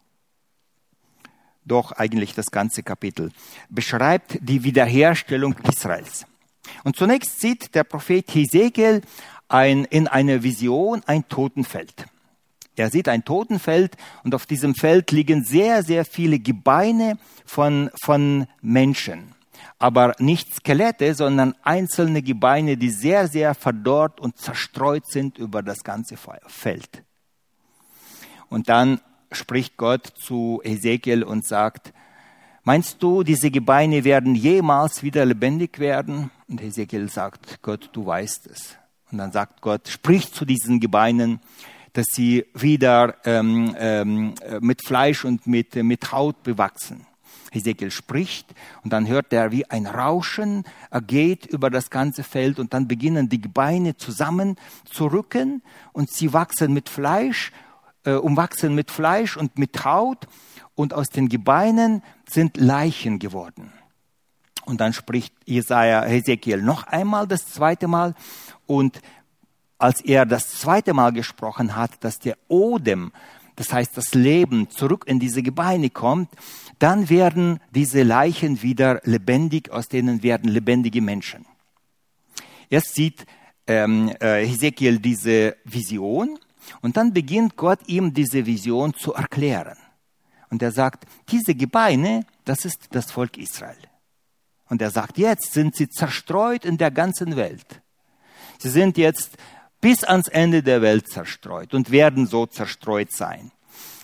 doch eigentlich das ganze Kapitel, beschreibt die Wiederherstellung Israels. Und zunächst sieht der Prophet Hesekiel ein, in einer Vision ein Totenfeld. Er sieht ein Totenfeld und auf diesem Feld liegen sehr, sehr viele Gebeine von, von Menschen. Aber nicht Skelette, sondern einzelne Gebeine, die sehr, sehr verdorrt und zerstreut sind über das ganze Feld. Und dann spricht Gott zu Hesekiel und sagt, meinst du, diese Gebeine werden jemals wieder lebendig werden? Und Hesekiel sagt, Gott, du weißt es. Und dann sagt Gott, sprich zu diesen Gebeinen, dass sie wieder ähm, ähm, mit Fleisch und mit, mit Haut bewachsen. Hesekiel spricht und dann hört er, wie ein Rauschen geht über das ganze Feld und dann beginnen die Gebeine zusammen zu rücken und sie wachsen mit Fleisch, äh, umwachsen mit Fleisch und mit Haut und aus den Gebeinen sind Leichen geworden. Und dann spricht Jesaja, Hesekiel noch einmal, das zweite Mal, und als er das zweite Mal gesprochen hat, dass der Odem, das heißt das Leben, zurück in diese Gebeine kommt, dann werden diese Leichen wieder lebendig, aus denen werden lebendige Menschen. Erst sieht ähm, äh, Hesekiel diese Vision und dann beginnt Gott ihm diese Vision zu erklären. Und er sagt, diese Gebeine, das ist das Volk Israel. Und er sagt, jetzt sind sie zerstreut in der ganzen Welt. Sie sind jetzt bis ans Ende der Welt zerstreut und werden so zerstreut sein.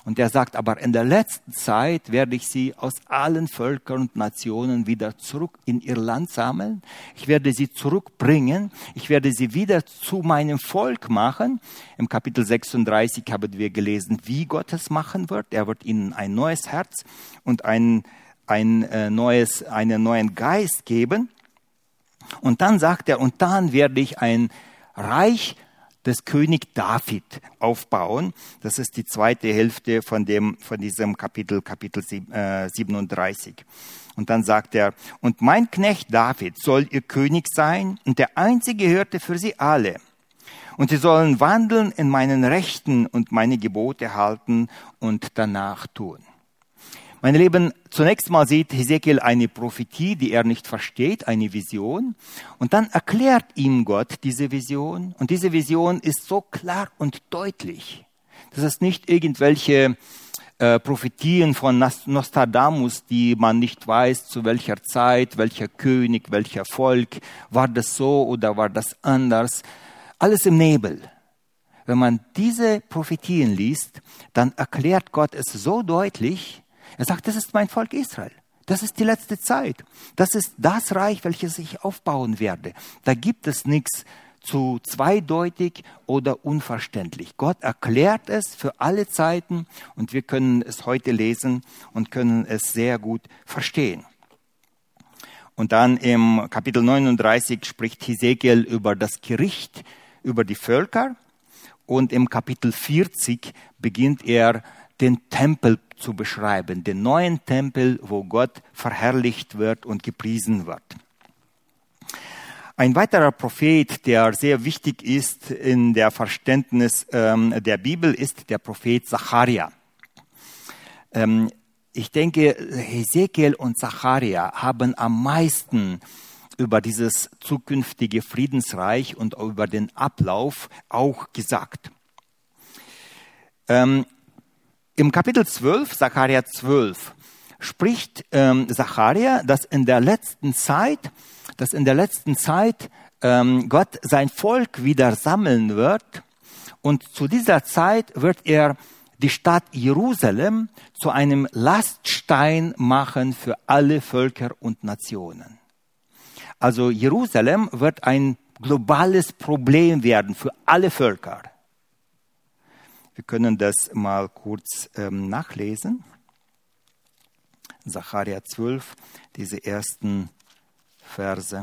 Und er sagt, aber in der letzten Zeit werde ich sie aus allen Völkern und Nationen wieder zurück in ihr Land sammeln. Ich werde sie zurückbringen. Ich werde sie wieder zu meinem Volk machen. Im Kapitel sechsunddreißig haben wir gelesen, wie Gott es machen wird. Er wird ihnen ein neues Herz und ein, ein äh, neues, einen neuen Geist geben. Und dann sagt er, und dann werde ich ein Reich des König David aufbauen. Das ist die zweite Hälfte von dem, von diesem Kapitel, Kapitel siebenunddreißig. Und dann sagt er, und mein Knecht David soll ihr König sein und der einzige Hirte für sie alle. Und sie sollen wandeln in meinen Rechten und meine Gebote halten und danach tun. Meine Lieben, zunächst mal sieht Hesekiel eine Prophetie, die er nicht versteht, eine Vision. Und dann erklärt ihm Gott diese Vision. Und diese Vision ist so klar und deutlich. Das ist nicht irgendwelche äh, Prophetien von Nostradamus, die man nicht weiß, zu welcher Zeit, welcher König, welcher Volk. War das so oder war das anders? Alles im Nebel. Wenn man diese Prophetien liest, dann erklärt Gott es so deutlich. Er sagt, das ist mein Volk Israel. Das ist die letzte Zeit. Das ist das Reich, welches ich aufbauen werde. Da gibt es nichts zu zweideutig oder unverständlich. Gott erklärt es für alle Zeiten und wir können es heute lesen und können es sehr gut verstehen. Und dann im Kapitel neununddreißig spricht Hesekiel über das Gericht über die Völker und im Kapitel vierzig beginnt er den Tempel zu beschreiben, den neuen Tempel, wo Gott verherrlicht wird und gepriesen wird. Ein weiterer Prophet, der sehr wichtig ist in der Verständnis ähm, der Bibel, ist der Prophet Zacharia. Ähm, ich denke, Hesekiel und Zacharia haben am meisten über dieses zukünftige Friedensreich und über den Ablauf auch gesagt. Ähm, Im Kapitel zwölf, Zacharia zwölf, spricht ähm, Zacharia, dass in der letzten Zeit, dass in der letzten Zeit ähm, Gott sein Volk wieder sammeln wird und zu dieser Zeit wird er die Stadt Jerusalem zu einem Laststein machen für alle Völker und Nationen. Also Jerusalem wird ein globales Problem werden für alle Völker. Wir können das mal kurz ähm, nachlesen. Zacharia zwölf, diese ersten Verse.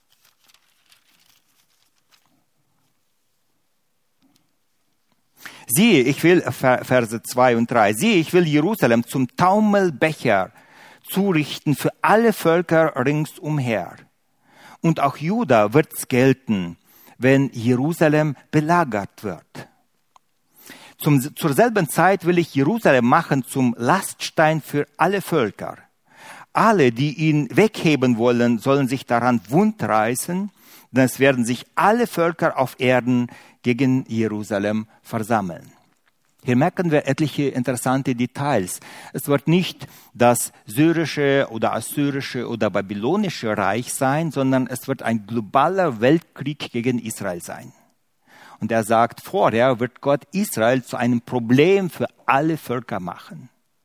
Siehe, ich will, Verse zwei und drei, siehe, ich will Jerusalem zum Taumelbecher zurichten für alle Völker ringsumher. Und auch Juda wird's gelten, wenn Jerusalem belagert wird. Zum, zur selben Zeit will ich Jerusalem machen zum Laststein für alle Völker. Alle, die ihn wegheben wollen, sollen sich daran wundreißen, denn es werden sich alle Völker auf Erden gegen Jerusalem versammeln. Hier merken wir etliche interessante Details. Es wird nicht das syrische oder assyrische oder babylonische Reich sein, sondern es wird ein globaler Weltkrieg gegen Israel sein. Und er sagt, vorher wird Gott Israel zu einem Problem für alle Völker machen.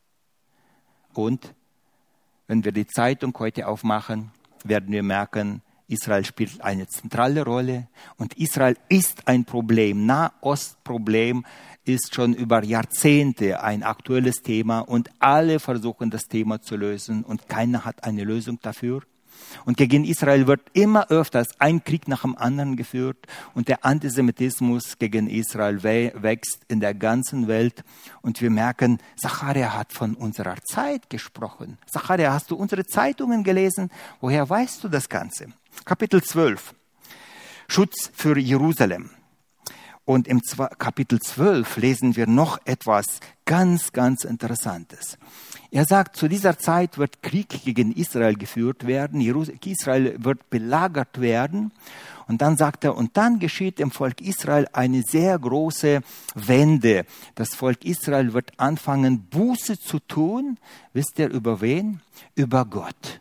Und wenn wir die Zeitung heute aufmachen, werden wir merken, Israel spielt eine zentrale Rolle und Israel ist ein Problem. Nahostproblem ist schon über Jahrzehnte ein aktuelles Thema und alle versuchen das Thema zu lösen und keiner hat eine Lösung dafür. Und gegen Israel wird immer öfters ein Krieg nach dem anderen geführt und der Antisemitismus gegen Israel wächst in der ganzen Welt. Und wir merken, Zacharia hat von unserer Zeit gesprochen. Zacharia, hast du unsere Zeitungen gelesen? Woher weißt du das Ganze? Kapitel zwölf, Schutz für Jerusalem. Und im Kapitel zwölf lesen wir noch etwas ganz, ganz Interessantes. Er sagt, zu dieser Zeit wird Krieg gegen Israel geführt werden, Israel wird belagert werden. Und dann sagt er, und dann geschieht im Volk Israel eine sehr große Wende. Das Volk Israel wird anfangen, Buße zu tun. Wisst ihr über wen? Über Gott,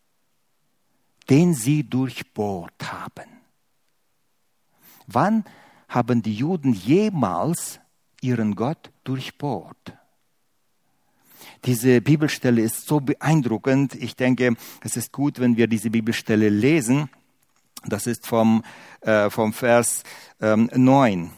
den sie durchbohrt haben. Wann haben die Juden jemals ihren Gott durchbohrt? Diese Bibelstelle ist so beeindruckend. Ich denke, es ist gut, wenn wir diese Bibelstelle lesen. Das ist vom, äh, vom Vers ähm, neun.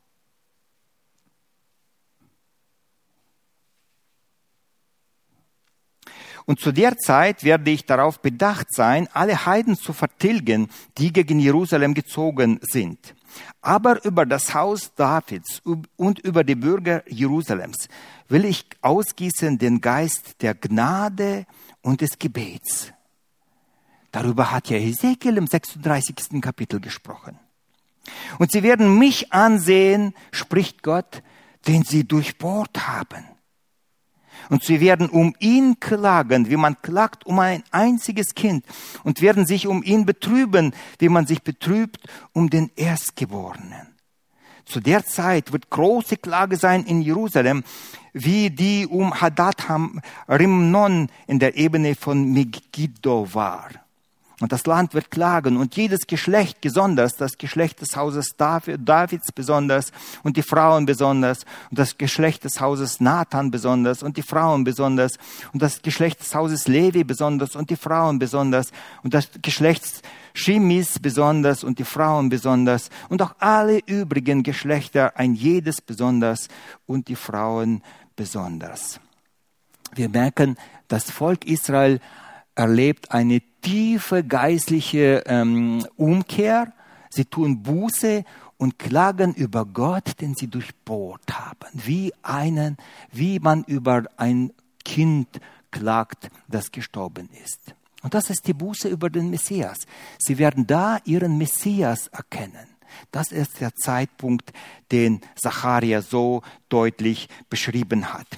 Und zu der Zeit werde ich darauf bedacht sein, alle Heiden zu vertilgen, die gegen Jerusalem gezogen sind. Aber über das Haus Davids und über die Bürger Jerusalems will ich ausgießen den Geist der Gnade und des Gebets. Darüber hat ja Hesekiel im sechsunddreißigsten Kapitel gesprochen. Und sie werden mich ansehen, spricht Gott, den sie durchbohrt haben. Und sie werden um ihn klagen, wie man klagt um ein einziges Kind, und werden sich um ihn betrüben, wie man sich betrübt um den Erstgeborenen. Zu der Zeit wird große Klage sein in Jerusalem, wie die um Hadad-Rimnon in der Ebene von Megiddo war. Und das Land wird klagen und jedes Geschlecht besonders, das Geschlecht des Hauses Davids besonders und die Frauen besonders und das Geschlecht des Hauses Nathan besonders und die Frauen besonders und das Geschlecht des Hauses Levi besonders und die Frauen besonders und das Geschlecht Shimis besonders und die Frauen besonders und auch alle übrigen Geschlechter, ein jedes besonders und die Frauen besonders. Wir merken, das Volk Israel erlebt eine tiefe geistliche ähm, Umkehr. Sie tun Buße und klagen über Gott, den sie durchbohrt haben. Wie einen, wie man über ein Kind klagt, das gestorben ist. Und das ist die Buße über den Messias. Sie werden da ihren Messias erkennen. Das ist der Zeitpunkt, den Zacharia so deutlich beschrieben hat.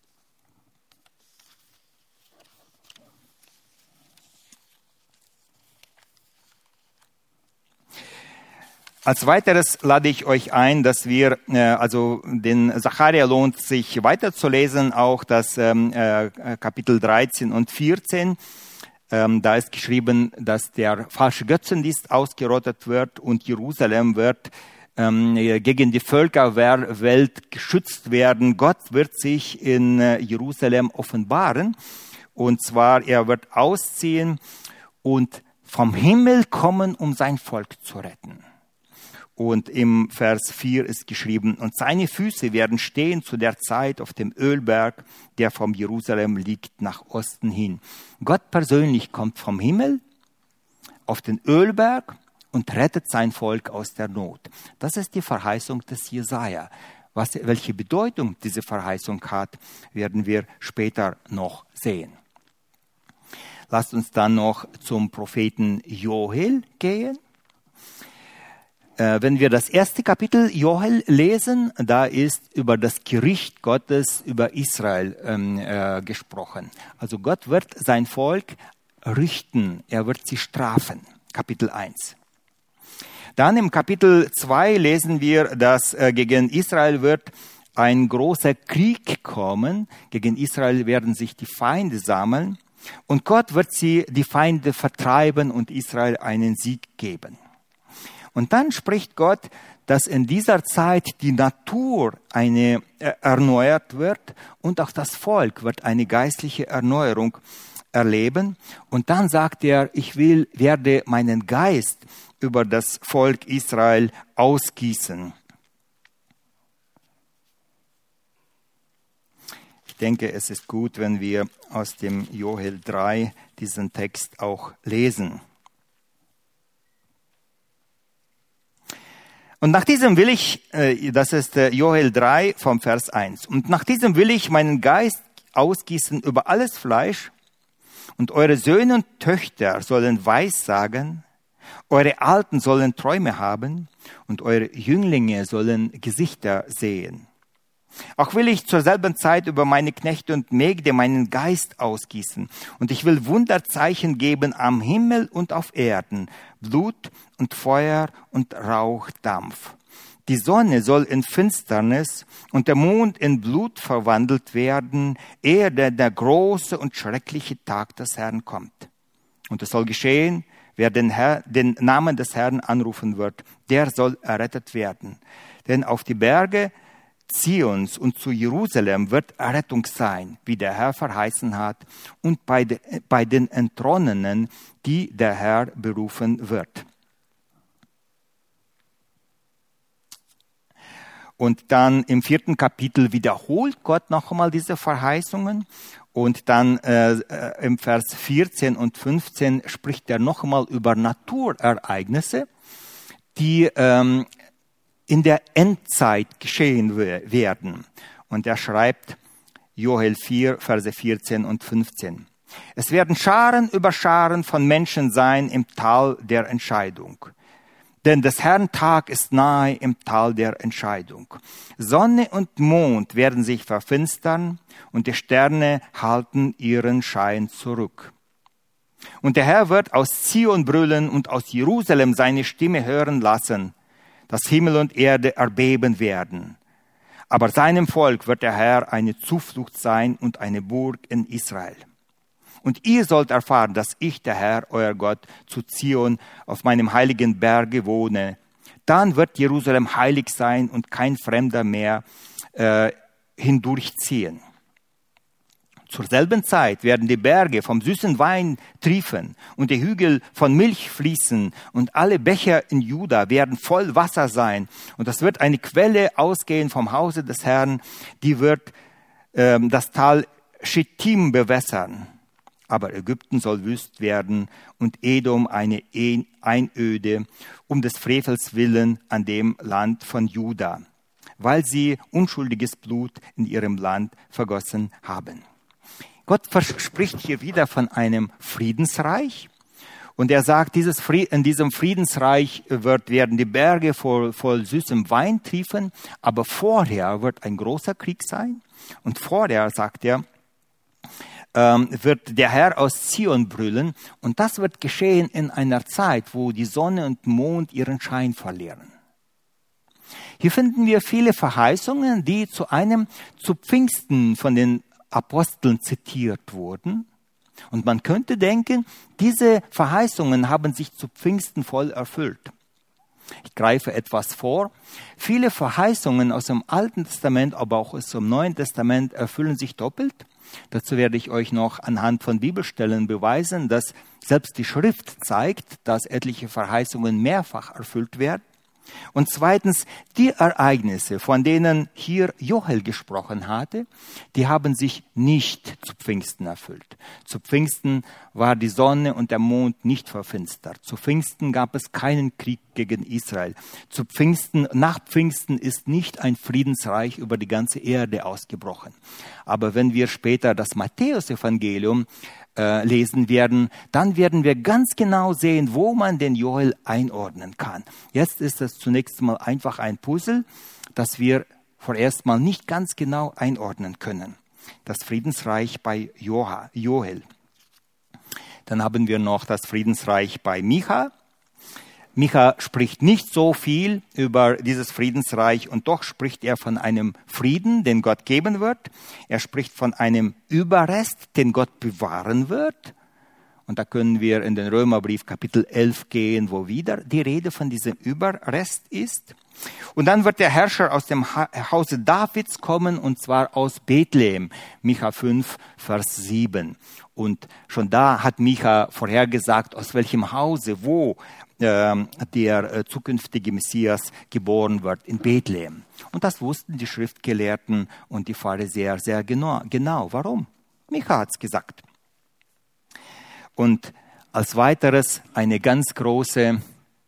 Als weiteres lade ich euch ein, dass wir, äh, also den Zacharia lohnt sich weiterzulesen, auch das ähm, äh, Kapitel dreizehn und vierzehn. Ähm, da ist geschrieben, dass der falsche Götzendienst ausgerottet wird und Jerusalem wird ähm, gegen die Völkerwelt geschützt werden. Gott wird sich in äh, Jerusalem offenbaren, und zwar er wird ausziehen und vom Himmel kommen, um sein Volk zu retten. Und im Vers vier ist geschrieben, und seine Füße werden stehen zu der Zeit auf dem Ölberg, der vom Jerusalem liegt, nach Osten hin. Gott persönlich kommt vom Himmel auf den Ölberg und rettet sein Volk aus der Not. Das ist die Verheißung des Jesaja. Was, welche Bedeutung diese Verheißung hat, werden wir später noch sehen. Lasst uns dann noch zum Propheten Joel gehen. Wenn wir das erste Kapitel Joel lesen, da ist über das Gericht Gottes über Israel ähm, äh, gesprochen. Also Gott wird sein Volk richten, er wird sie strafen. Kapitel eins. Dann im Kapitel zwei lesen wir, dass äh, gegen Israel wird ein großer Krieg kommen. Gegen Israel werden sich die Feinde sammeln und Gott wird sie, die Feinde, vertreiben und Israel einen Sieg geben. Und dann spricht Gott, dass in dieser Zeit die Natur eine äh, erneuert wird und auch das Volk wird eine geistliche Erneuerung erleben. Und dann sagt er, ich will, werde meinen Geist über das Volk Israel ausgießen. Ich denke, es ist gut, wenn wir aus dem Joel drei diesen Text auch lesen. Und nach diesem will ich, äh, das ist äh, Joel drei vom Vers eins, und nach diesem will ich meinen Geist ausgießen über alles Fleisch, und eure Söhne und Töchter sollen Weissagen, eure Alten sollen Träume haben, und eure Jünglinge sollen Gesichter sehen. Auch will ich zur selben Zeit über meine Knechte und Mägde meinen Geist ausgießen. Und ich will Wunderzeichen geben am Himmel und auf Erden, Blut und Feuer und Rauchdampf. Die Sonne soll in Finsternis und der Mond in Blut verwandelt werden, ehe der, der große und schreckliche Tag des Herrn kommt. Und es soll geschehen, wer den, Herr, den Namen des Herrn anrufen wird, der soll errettet werden. Denn auf die Berge Zions und zu Jerusalem wird Errettung sein, wie der Herr verheißen hat, und bei, de, bei den Entronnenen, die der Herr berufen wird. Und dann im vierten Kapitel wiederholt Gott noch einmal diese Verheißungen. Und dann äh, im Vers vierzehn und fünfzehn spricht er noch einmal über Naturereignisse, die ähm, in der Endzeit geschehen werden. Und er schreibt Joel vier, Verse vierzehn und fünfzehn. Es werden Scharen über Scharen von Menschen sein im Tal der Entscheidung. Denn des Herrn Tag ist nahe im Tal der Entscheidung. Sonne und Mond werden sich verfinstern und die Sterne halten ihren Schein zurück. Und der Herr wird aus Zion brüllen und aus Jerusalem seine Stimme hören lassen, dass Himmel und Erde erbeben werden. Aber seinem Volk wird der Herr eine Zuflucht sein und eine Burg in Israel. Und ihr sollt erfahren, dass ich, der Herr, euer Gott, zu Zion auf meinem heiligen Berge wohne. Dann wird Jerusalem heilig sein und kein Fremder mehr äh, hindurchziehen. Zur selben Zeit werden die Berge vom süßen Wein triefen und die Hügel von Milch fließen und alle Becher in Juda werden voll Wasser sein. Und es wird eine Quelle ausgehen vom Hause des Herrn, die wird äh, das Tal Schittim bewässern. Aber Ägypten soll wüst werden und Edom eine Einöde um des Frevels willen an dem Land von Juda, weil sie unschuldiges Blut in ihrem Land vergossen haben. Gott verspricht hier wieder von einem Friedensreich. Und er sagt, dieses Fried, in diesem Friedensreich wird, werden die Berge voll, voll süßem Wein triefen, aber vorher wird ein großer Krieg sein. Und vorher, sagt er, wird der Herr aus Zion brüllen. Und das wird geschehen in einer Zeit, wo die Sonne und Mond ihren Schein verlieren. Hier finden wir viele Verheißungen, die zu einem, zu Pfingsten von den Aposteln zitiert wurden. Und man könnte denken, diese Verheißungen haben sich zu Pfingsten voll erfüllt. Ich greife etwas vor. Viele Verheißungen aus dem Alten Testament, aber auch aus dem Neuen Testament erfüllen sich doppelt. Dazu werde ich euch noch anhand von Bibelstellen beweisen, dass selbst die Schrift zeigt, dass etliche Verheißungen mehrfach erfüllt werden. Und zweitens, die Ereignisse, von denen hier Joel gesprochen hatte, die haben sich nicht zu Pfingsten erfüllt. Zu Pfingsten war die Sonne und der Mond nicht verfinstert. Zu Pfingsten gab es keinen Krieg gegen Israel. Zu Pfingsten, nach Pfingsten ist nicht ein Friedensreich über die ganze Erde ausgebrochen. Aber wenn wir später das Matthäus-Evangelium äh, lesen werden, dann werden wir ganz genau sehen, wo man den Joel einordnen kann. Jetzt ist es zunächst mal einfach ein Puzzle, das wir vorerst mal nicht ganz genau einordnen können. Das Friedensreich bei Joel. Dann haben wir noch das Friedensreich bei Micha. Micha spricht nicht so viel über dieses Friedensreich und doch spricht er von einem Frieden, den Gott geben wird. Er spricht von einem Überrest, den Gott bewahren wird. Und da können wir in den Römerbrief Kapitel elf gehen, wo wieder die Rede von diesem Überrest ist. Und dann wird der Herrscher aus dem Hause Davids kommen, und zwar aus Bethlehem. Micha fünf, Vers sieben. Und schon da hat Micha vorhergesagt, aus welchem Hause, wo äh, der äh, zukünftige Messias geboren wird, in Bethlehem. Und das wussten die Schriftgelehrten und die Pharisäer sehr genau. genau. Warum? Micha hat es gesagt. Und als weiteres eine ganz große,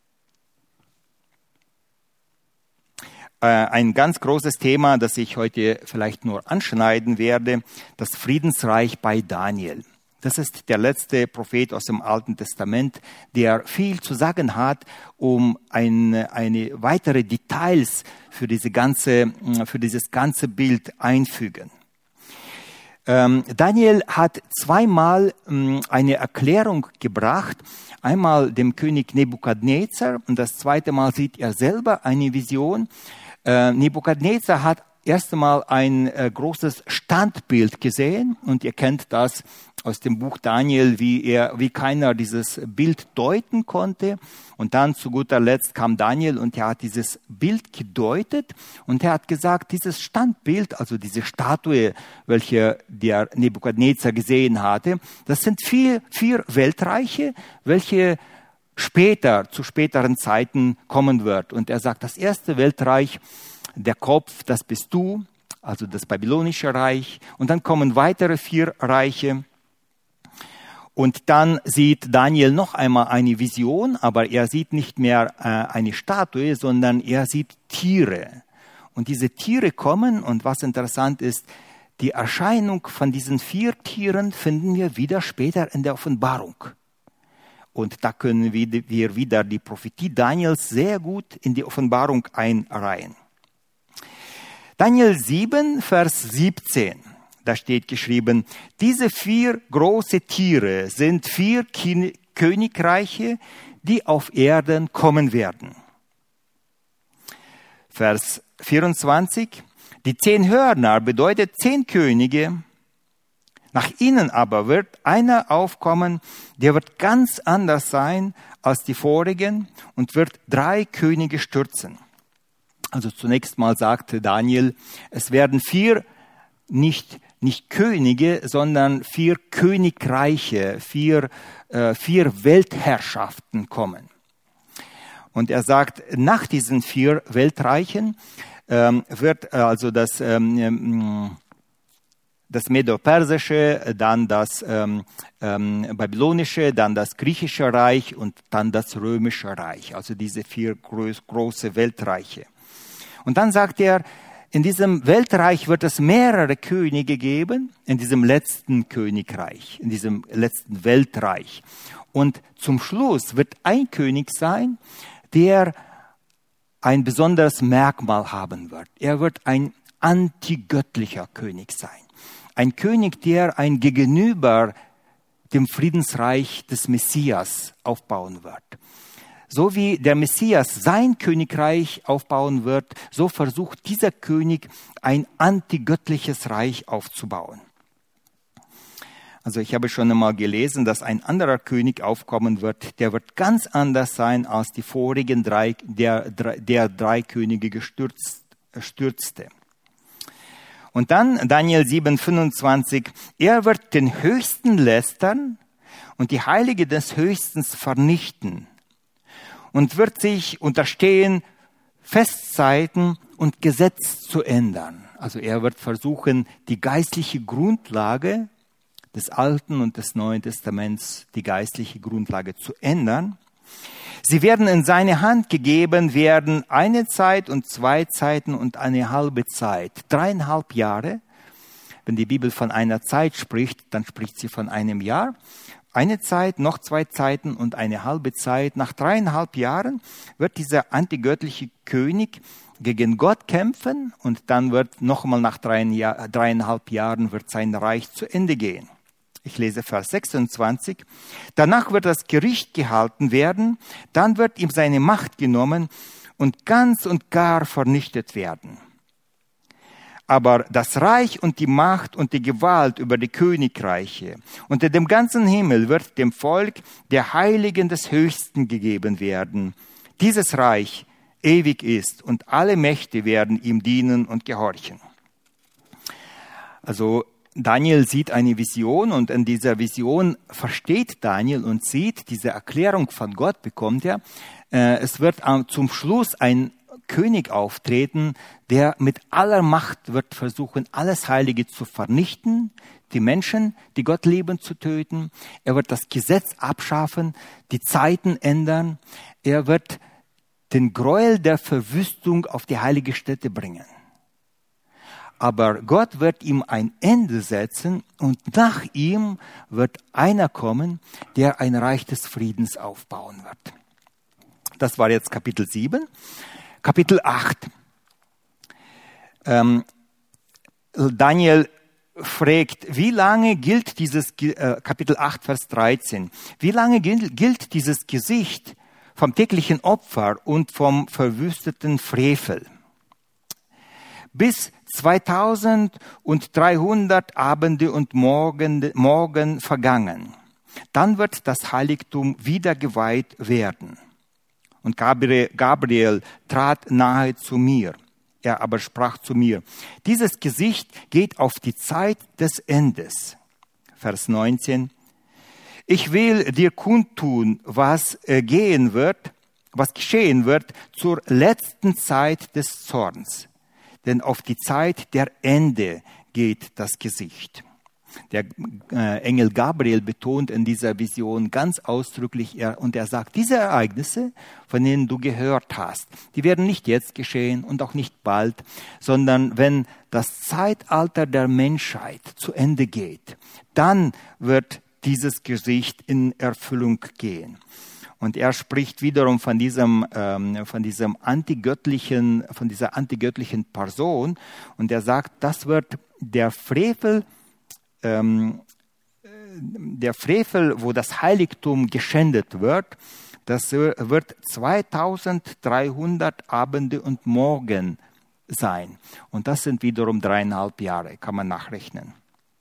äh, ein ganz großes Thema, das ich heute vielleicht nur anschneiden werde, das Friedensreich bei Daniel. Das ist der letzte Prophet aus dem Alten Testament, der viel zu sagen hat, um eine, eine weitere Details für diese ganze, für dieses ganze Bild einfügen. Ähm, Daniel hat zweimal ähm, eine Erklärung gebracht. Einmal dem König Nebukadnezar und das zweite Mal sieht er selber eine Vision. Äh, Nebukadnezar hat erste Mal ein äh, großes Standbild gesehen und ihr kennt das aus dem Buch Daniel, wie er, wie keiner dieses Bild deuten konnte. Und dann zu guter Letzt kam Daniel und er hat dieses Bild gedeutet und er hat gesagt, dieses Standbild, also diese Statue, welche der Nebukadnezar gesehen hatte, das sind vier, vier Weltreiche, welche später, zu späteren Zeiten kommen wird. Und er sagt, das erste Weltreich, der Kopf, das bist du, also das babylonische Reich. Und dann kommen weitere vier Reiche. Und dann sieht Daniel noch einmal eine Vision, aber er sieht nicht mehr äh, eine Statue, sondern er sieht Tiere. Und diese Tiere kommen und was interessant ist, die Erscheinung von diesen vier Tieren finden wir wieder später in der Offenbarung. Und da können wir wieder die Prophetie Daniels sehr gut in die Offenbarung einreihen. Daniel sieben, Vers siebzehn. Da steht geschrieben, diese vier große Tiere sind vier Kin- Königreiche, die auf Erden kommen werden. Vers vierundzwanzig, die zehn Hörner bedeutet zehn Könige. Nach ihnen aber wird einer aufkommen, der wird ganz anders sein als die vorigen und wird drei Könige stürzen. Also zunächst mal sagte Daniel, es werden vier nicht Nicht Könige, sondern vier Königreiche, vier, äh, vier Weltherrschaften kommen. Und er sagt, nach diesen vier Weltreichen ähm, wird also das, ähm, das Medo-Persische, dann das ähm, ähm, Babylonische, dann das Griechische Reich und dann das Römische Reich. Also diese vier groß, große Weltreiche. Und dann sagt er, in diesem Weltreich wird es mehrere Könige geben, in diesem letzten Königreich, in diesem letzten Weltreich. Und zum Schluss wird ein König sein, der ein besonderes Merkmal haben wird. Er wird ein antigöttlicher König sein. Ein König, der ein Gegenüber dem Friedensreich des Messias aufbauen wird. So wie der Messias sein Königreich aufbauen wird, so versucht dieser König ein antigöttliches Reich aufzubauen. Also ich habe schon einmal gelesen, dass ein anderer König aufkommen wird, der wird ganz anders sein als die vorigen drei, der, der drei Könige gestürzt, stürzte. Und dann Daniel sieben, fünfundzwanzig, er wird den Höchsten lästern und die Heilige des Höchsten vernichten. Und wird sich unterstehen, Festzeiten und Gesetz zu ändern. Also er wird versuchen, die geistliche Grundlage des Alten und des Neuen Testaments, die geistliche Grundlage zu ändern. Sie werden in seine Hand gegeben werden, eine Zeit und zwei Zeiten und eine halbe Zeit. Dreieinhalb Jahre. Wenn die Bibel von einer Zeit spricht, dann spricht sie von einem Jahr. Eine Zeit, noch zwei Zeiten und eine halbe Zeit. Nach dreieinhalb Jahren wird dieser antigöttliche König gegen Gott kämpfen und dann wird nochmal nach dreieinhalb Jahren wird sein Reich zu Ende gehen. Ich lese Vers sechsundzwanzig. Danach wird das Gericht gehalten werden, dann wird ihm seine Macht genommen und ganz und gar vernichtet werden. Aber das Reich und die Macht und die Gewalt über die Königreiche unter dem ganzen Himmel wird dem Volk der Heiligen des Höchsten gegeben werden. Dieses Reich ewig ist und alle Mächte werden ihm dienen und gehorchen. Also Daniel sieht eine Vision und in dieser Vision versteht Daniel und sieht, diese Erklärung von Gott bekommt er. Es wird zum Schluss ein König auftreten, der mit aller Macht wird versuchen, alles Heilige zu vernichten, die Menschen, die Gott lieben, zu töten. Er wird das Gesetz abschaffen, die Zeiten ändern. Er wird den Gräuel der Verwüstung auf die heilige Stätte bringen. Aber Gott wird ihm ein Ende setzen und nach ihm wird einer kommen, der ein Reich des Friedens aufbauen wird. Das war jetzt Kapitel sieben. Kapitel acht. Ähm, Daniel fragt, wie lange gilt dieses, äh, Kapitel acht, Vers dreizehn, wie lange gilt, gilt dieses Gesicht vom täglichen Opfer und vom verwüsteten Frevel? bis zweitausenddreihundert Abende und Morgen, Morgen vergangen. Dann wird das Heiligtum wieder geweiht werden. Und Gabriel, Gabriel trat nahe zu mir. Er aber sprach zu mir, dieses Gesicht geht auf die Zeit des Endes. Vers neunzehn. Ich will dir kundtun, was äh, gehen wird, was geschehen wird zur letzten Zeit des Zorns. Denn auf die Zeit der Ende geht das Gesicht. Der äh, Engel Gabriel betont in dieser Vision ganz ausdrücklich, er, und er sagt, diese Ereignisse, von denen du gehört hast, die werden nicht jetzt geschehen und auch nicht bald, sondern wenn das Zeitalter der Menschheit zu Ende geht, dann wird dieses Gesicht in Erfüllung gehen. Und er spricht wiederum von diesem, ähm, von diesem antigöttlichen, von dieser antigöttlichen Person, und er sagt, das wird der Frevel, ähm, der Frevel, wo das Heiligtum geschändet wird, das wird zweitausenddreihundert Abende und Morgen sein. Und das sind wiederum dreieinhalb Jahre, kann man nachrechnen.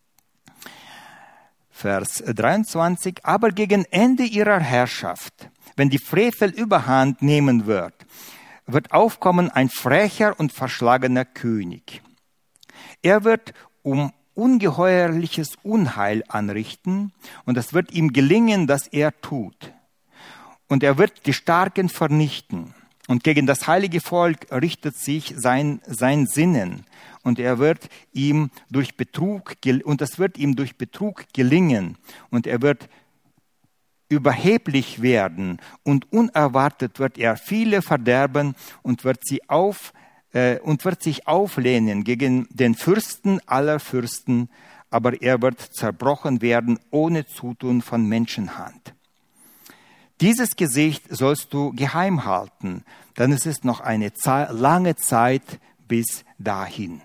Vers dreiundzwanzig, aber gegen Ende ihrer Herrschaft, wenn die Frevel überhand nehmen wird, wird aufkommen ein frecher und verschlagener König. Er wird um ungeheuerliches Unheil anrichten, und es wird ihm gelingen, dass er tut. Und er wird die Starken vernichten. Und gegen das heilige Volk richtet sich sein, sein Sinnen. Und er wird ihm durch Betrug, und es wird ihm durch Betrug gelingen. Und er wird überheblich werden. Und unerwartet wird er viele verderben und wird sie auf und wird sich auflehnen gegen den Fürsten aller Fürsten, aber er wird zerbrochen werden ohne Zutun von Menschenhand. Dieses Gesicht sollst du geheim halten, denn es ist noch eine Ze- lange Zeit bis dahin.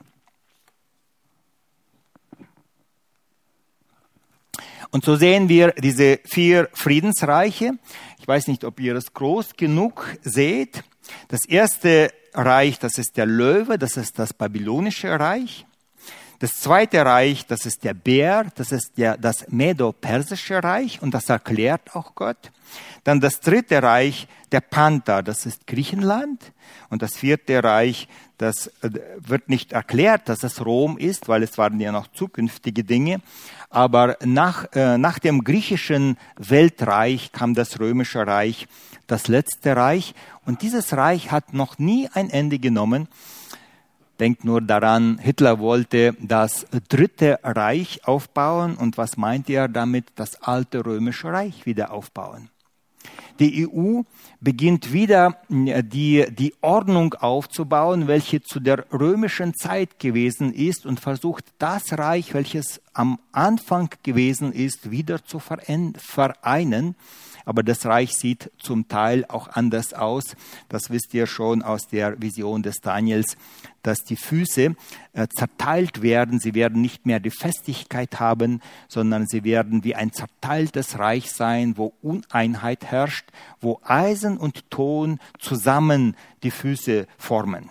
Und so sehen wir diese vier Friedensreiche. Ich weiß nicht, ob ihr es groß genug seht. Das erste Reich, das ist der Löwe, das ist das babylonische Reich. Das zweite Reich, das ist der Bär, das ist der, das Medo-Persische Reich, und das erklärt auch Gott. Dann das dritte Reich, der Panther, das ist Griechenland. Und das vierte Reich, das wird nicht erklärt, dass es Rom ist, weil es waren ja noch zukünftige Dinge. Aber nach, äh, nach dem griechischen Weltreich kam das römische Reich, das letzte Reich. Und dieses Reich hat noch nie ein Ende genommen. Denkt nur daran, Hitler wollte das Dritte Reich aufbauen. Und was meint er damit? Das alte römische Reich wieder aufbauen. Die E U beginnt wieder die, die Ordnung aufzubauen, welche zu der römischen Zeit gewesen ist, und versucht das Reich, welches am Anfang gewesen ist, wieder zu vereinen. Aber das Reich sieht zum Teil auch anders aus. Das wisst ihr schon aus der Vision des Daniels, dass die Füße äh, zerteilt werden. Sie werden nicht mehr die Festigkeit haben, sondern sie werden wie ein zerteiltes Reich sein, wo Uneinheit herrscht, wo Eisen und Ton zusammen die Füße formen.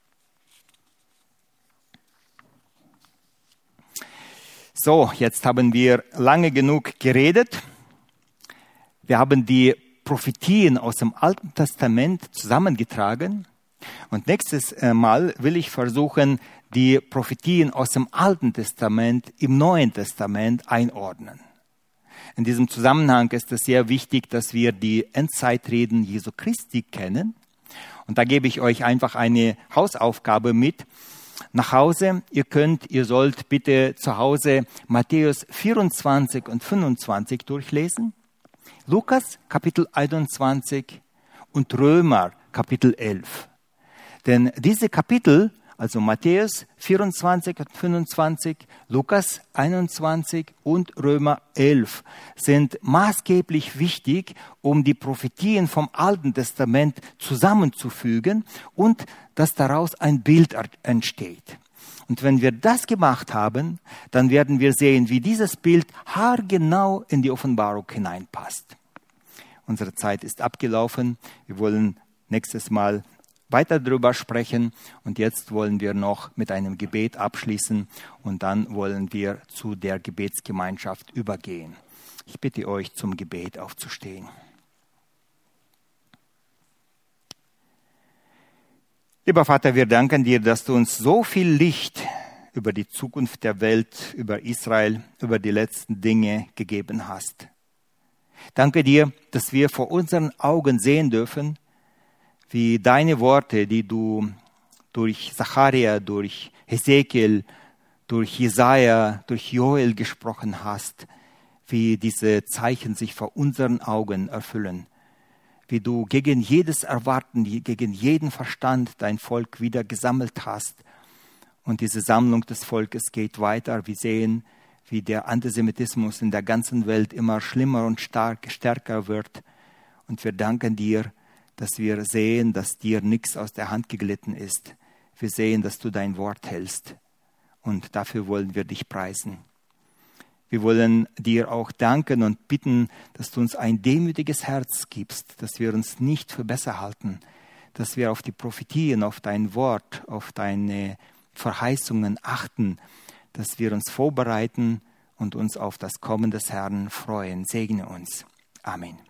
So, jetzt haben wir lange genug geredet. Wir haben die Prophetien aus dem Alten Testament zusammengetragen. Und nächstes Mal will ich versuchen, die Prophetien aus dem Alten Testament im Neuen Testament einordnen. In diesem Zusammenhang ist es sehr wichtig, dass wir die Endzeitreden Jesu Christi kennen. Und da gebe ich euch einfach eine Hausaufgabe mit. Nach Hause, ihr könnt, ihr sollt bitte zu Hause Matthäus vierundzwanzig und fünfundzwanzig durchlesen. Lukas Kapitel einundzwanzig und Römer Kapitel elf. Denn diese Kapitel, also Matthäus vierundzwanzig und fünfundzwanzig, Lukas einundzwanzig und Römer elf, sind maßgeblich wichtig, um die Prophetien vom Alten Testament zusammenzufügen und dass daraus ein Bild entsteht. Und wenn wir das gemacht haben, dann werden wir sehen, wie dieses Bild haargenau in die Offenbarung hineinpasst. Unsere Zeit ist abgelaufen. Wir wollen nächstes Mal weiter darüber sprechen. Und jetzt wollen wir noch mit einem Gebet abschließen und dann wollen wir zu der Gebetsgemeinschaft übergehen. Ich bitte euch, zum Gebet aufzustehen. Lieber Vater, wir danken dir, dass du uns so viel Licht über die Zukunft der Welt, über Israel, über die letzten Dinge gegeben hast. Danke dir, dass wir vor unseren Augen sehen dürfen, wie deine Worte, die du durch Zacharia, durch Hesekiel, durch Jesaja, durch Joel gesprochen hast, wie diese Zeichen sich vor unseren Augen erfüllen, wie du gegen jedes Erwarten, gegen jeden Verstand dein Volk wieder gesammelt hast. Und diese Sammlung des Volkes geht weiter. Wir sehen, wie der Antisemitismus in der ganzen Welt immer schlimmer und stark, stärker wird. Und wir danken dir, dass wir sehen, dass dir nichts aus der Hand geglitten ist. Wir sehen, dass du dein Wort hältst. Und dafür wollen wir dich preisen. Wir wollen dir auch danken und bitten, dass du uns ein demütiges Herz gibst, dass wir uns nicht für besser halten, dass wir auf die Prophetien, auf dein Wort, auf deine Verheißungen achten, dass wir uns vorbereiten und uns auf das Kommen des Herrn freuen. Segne uns. Amen.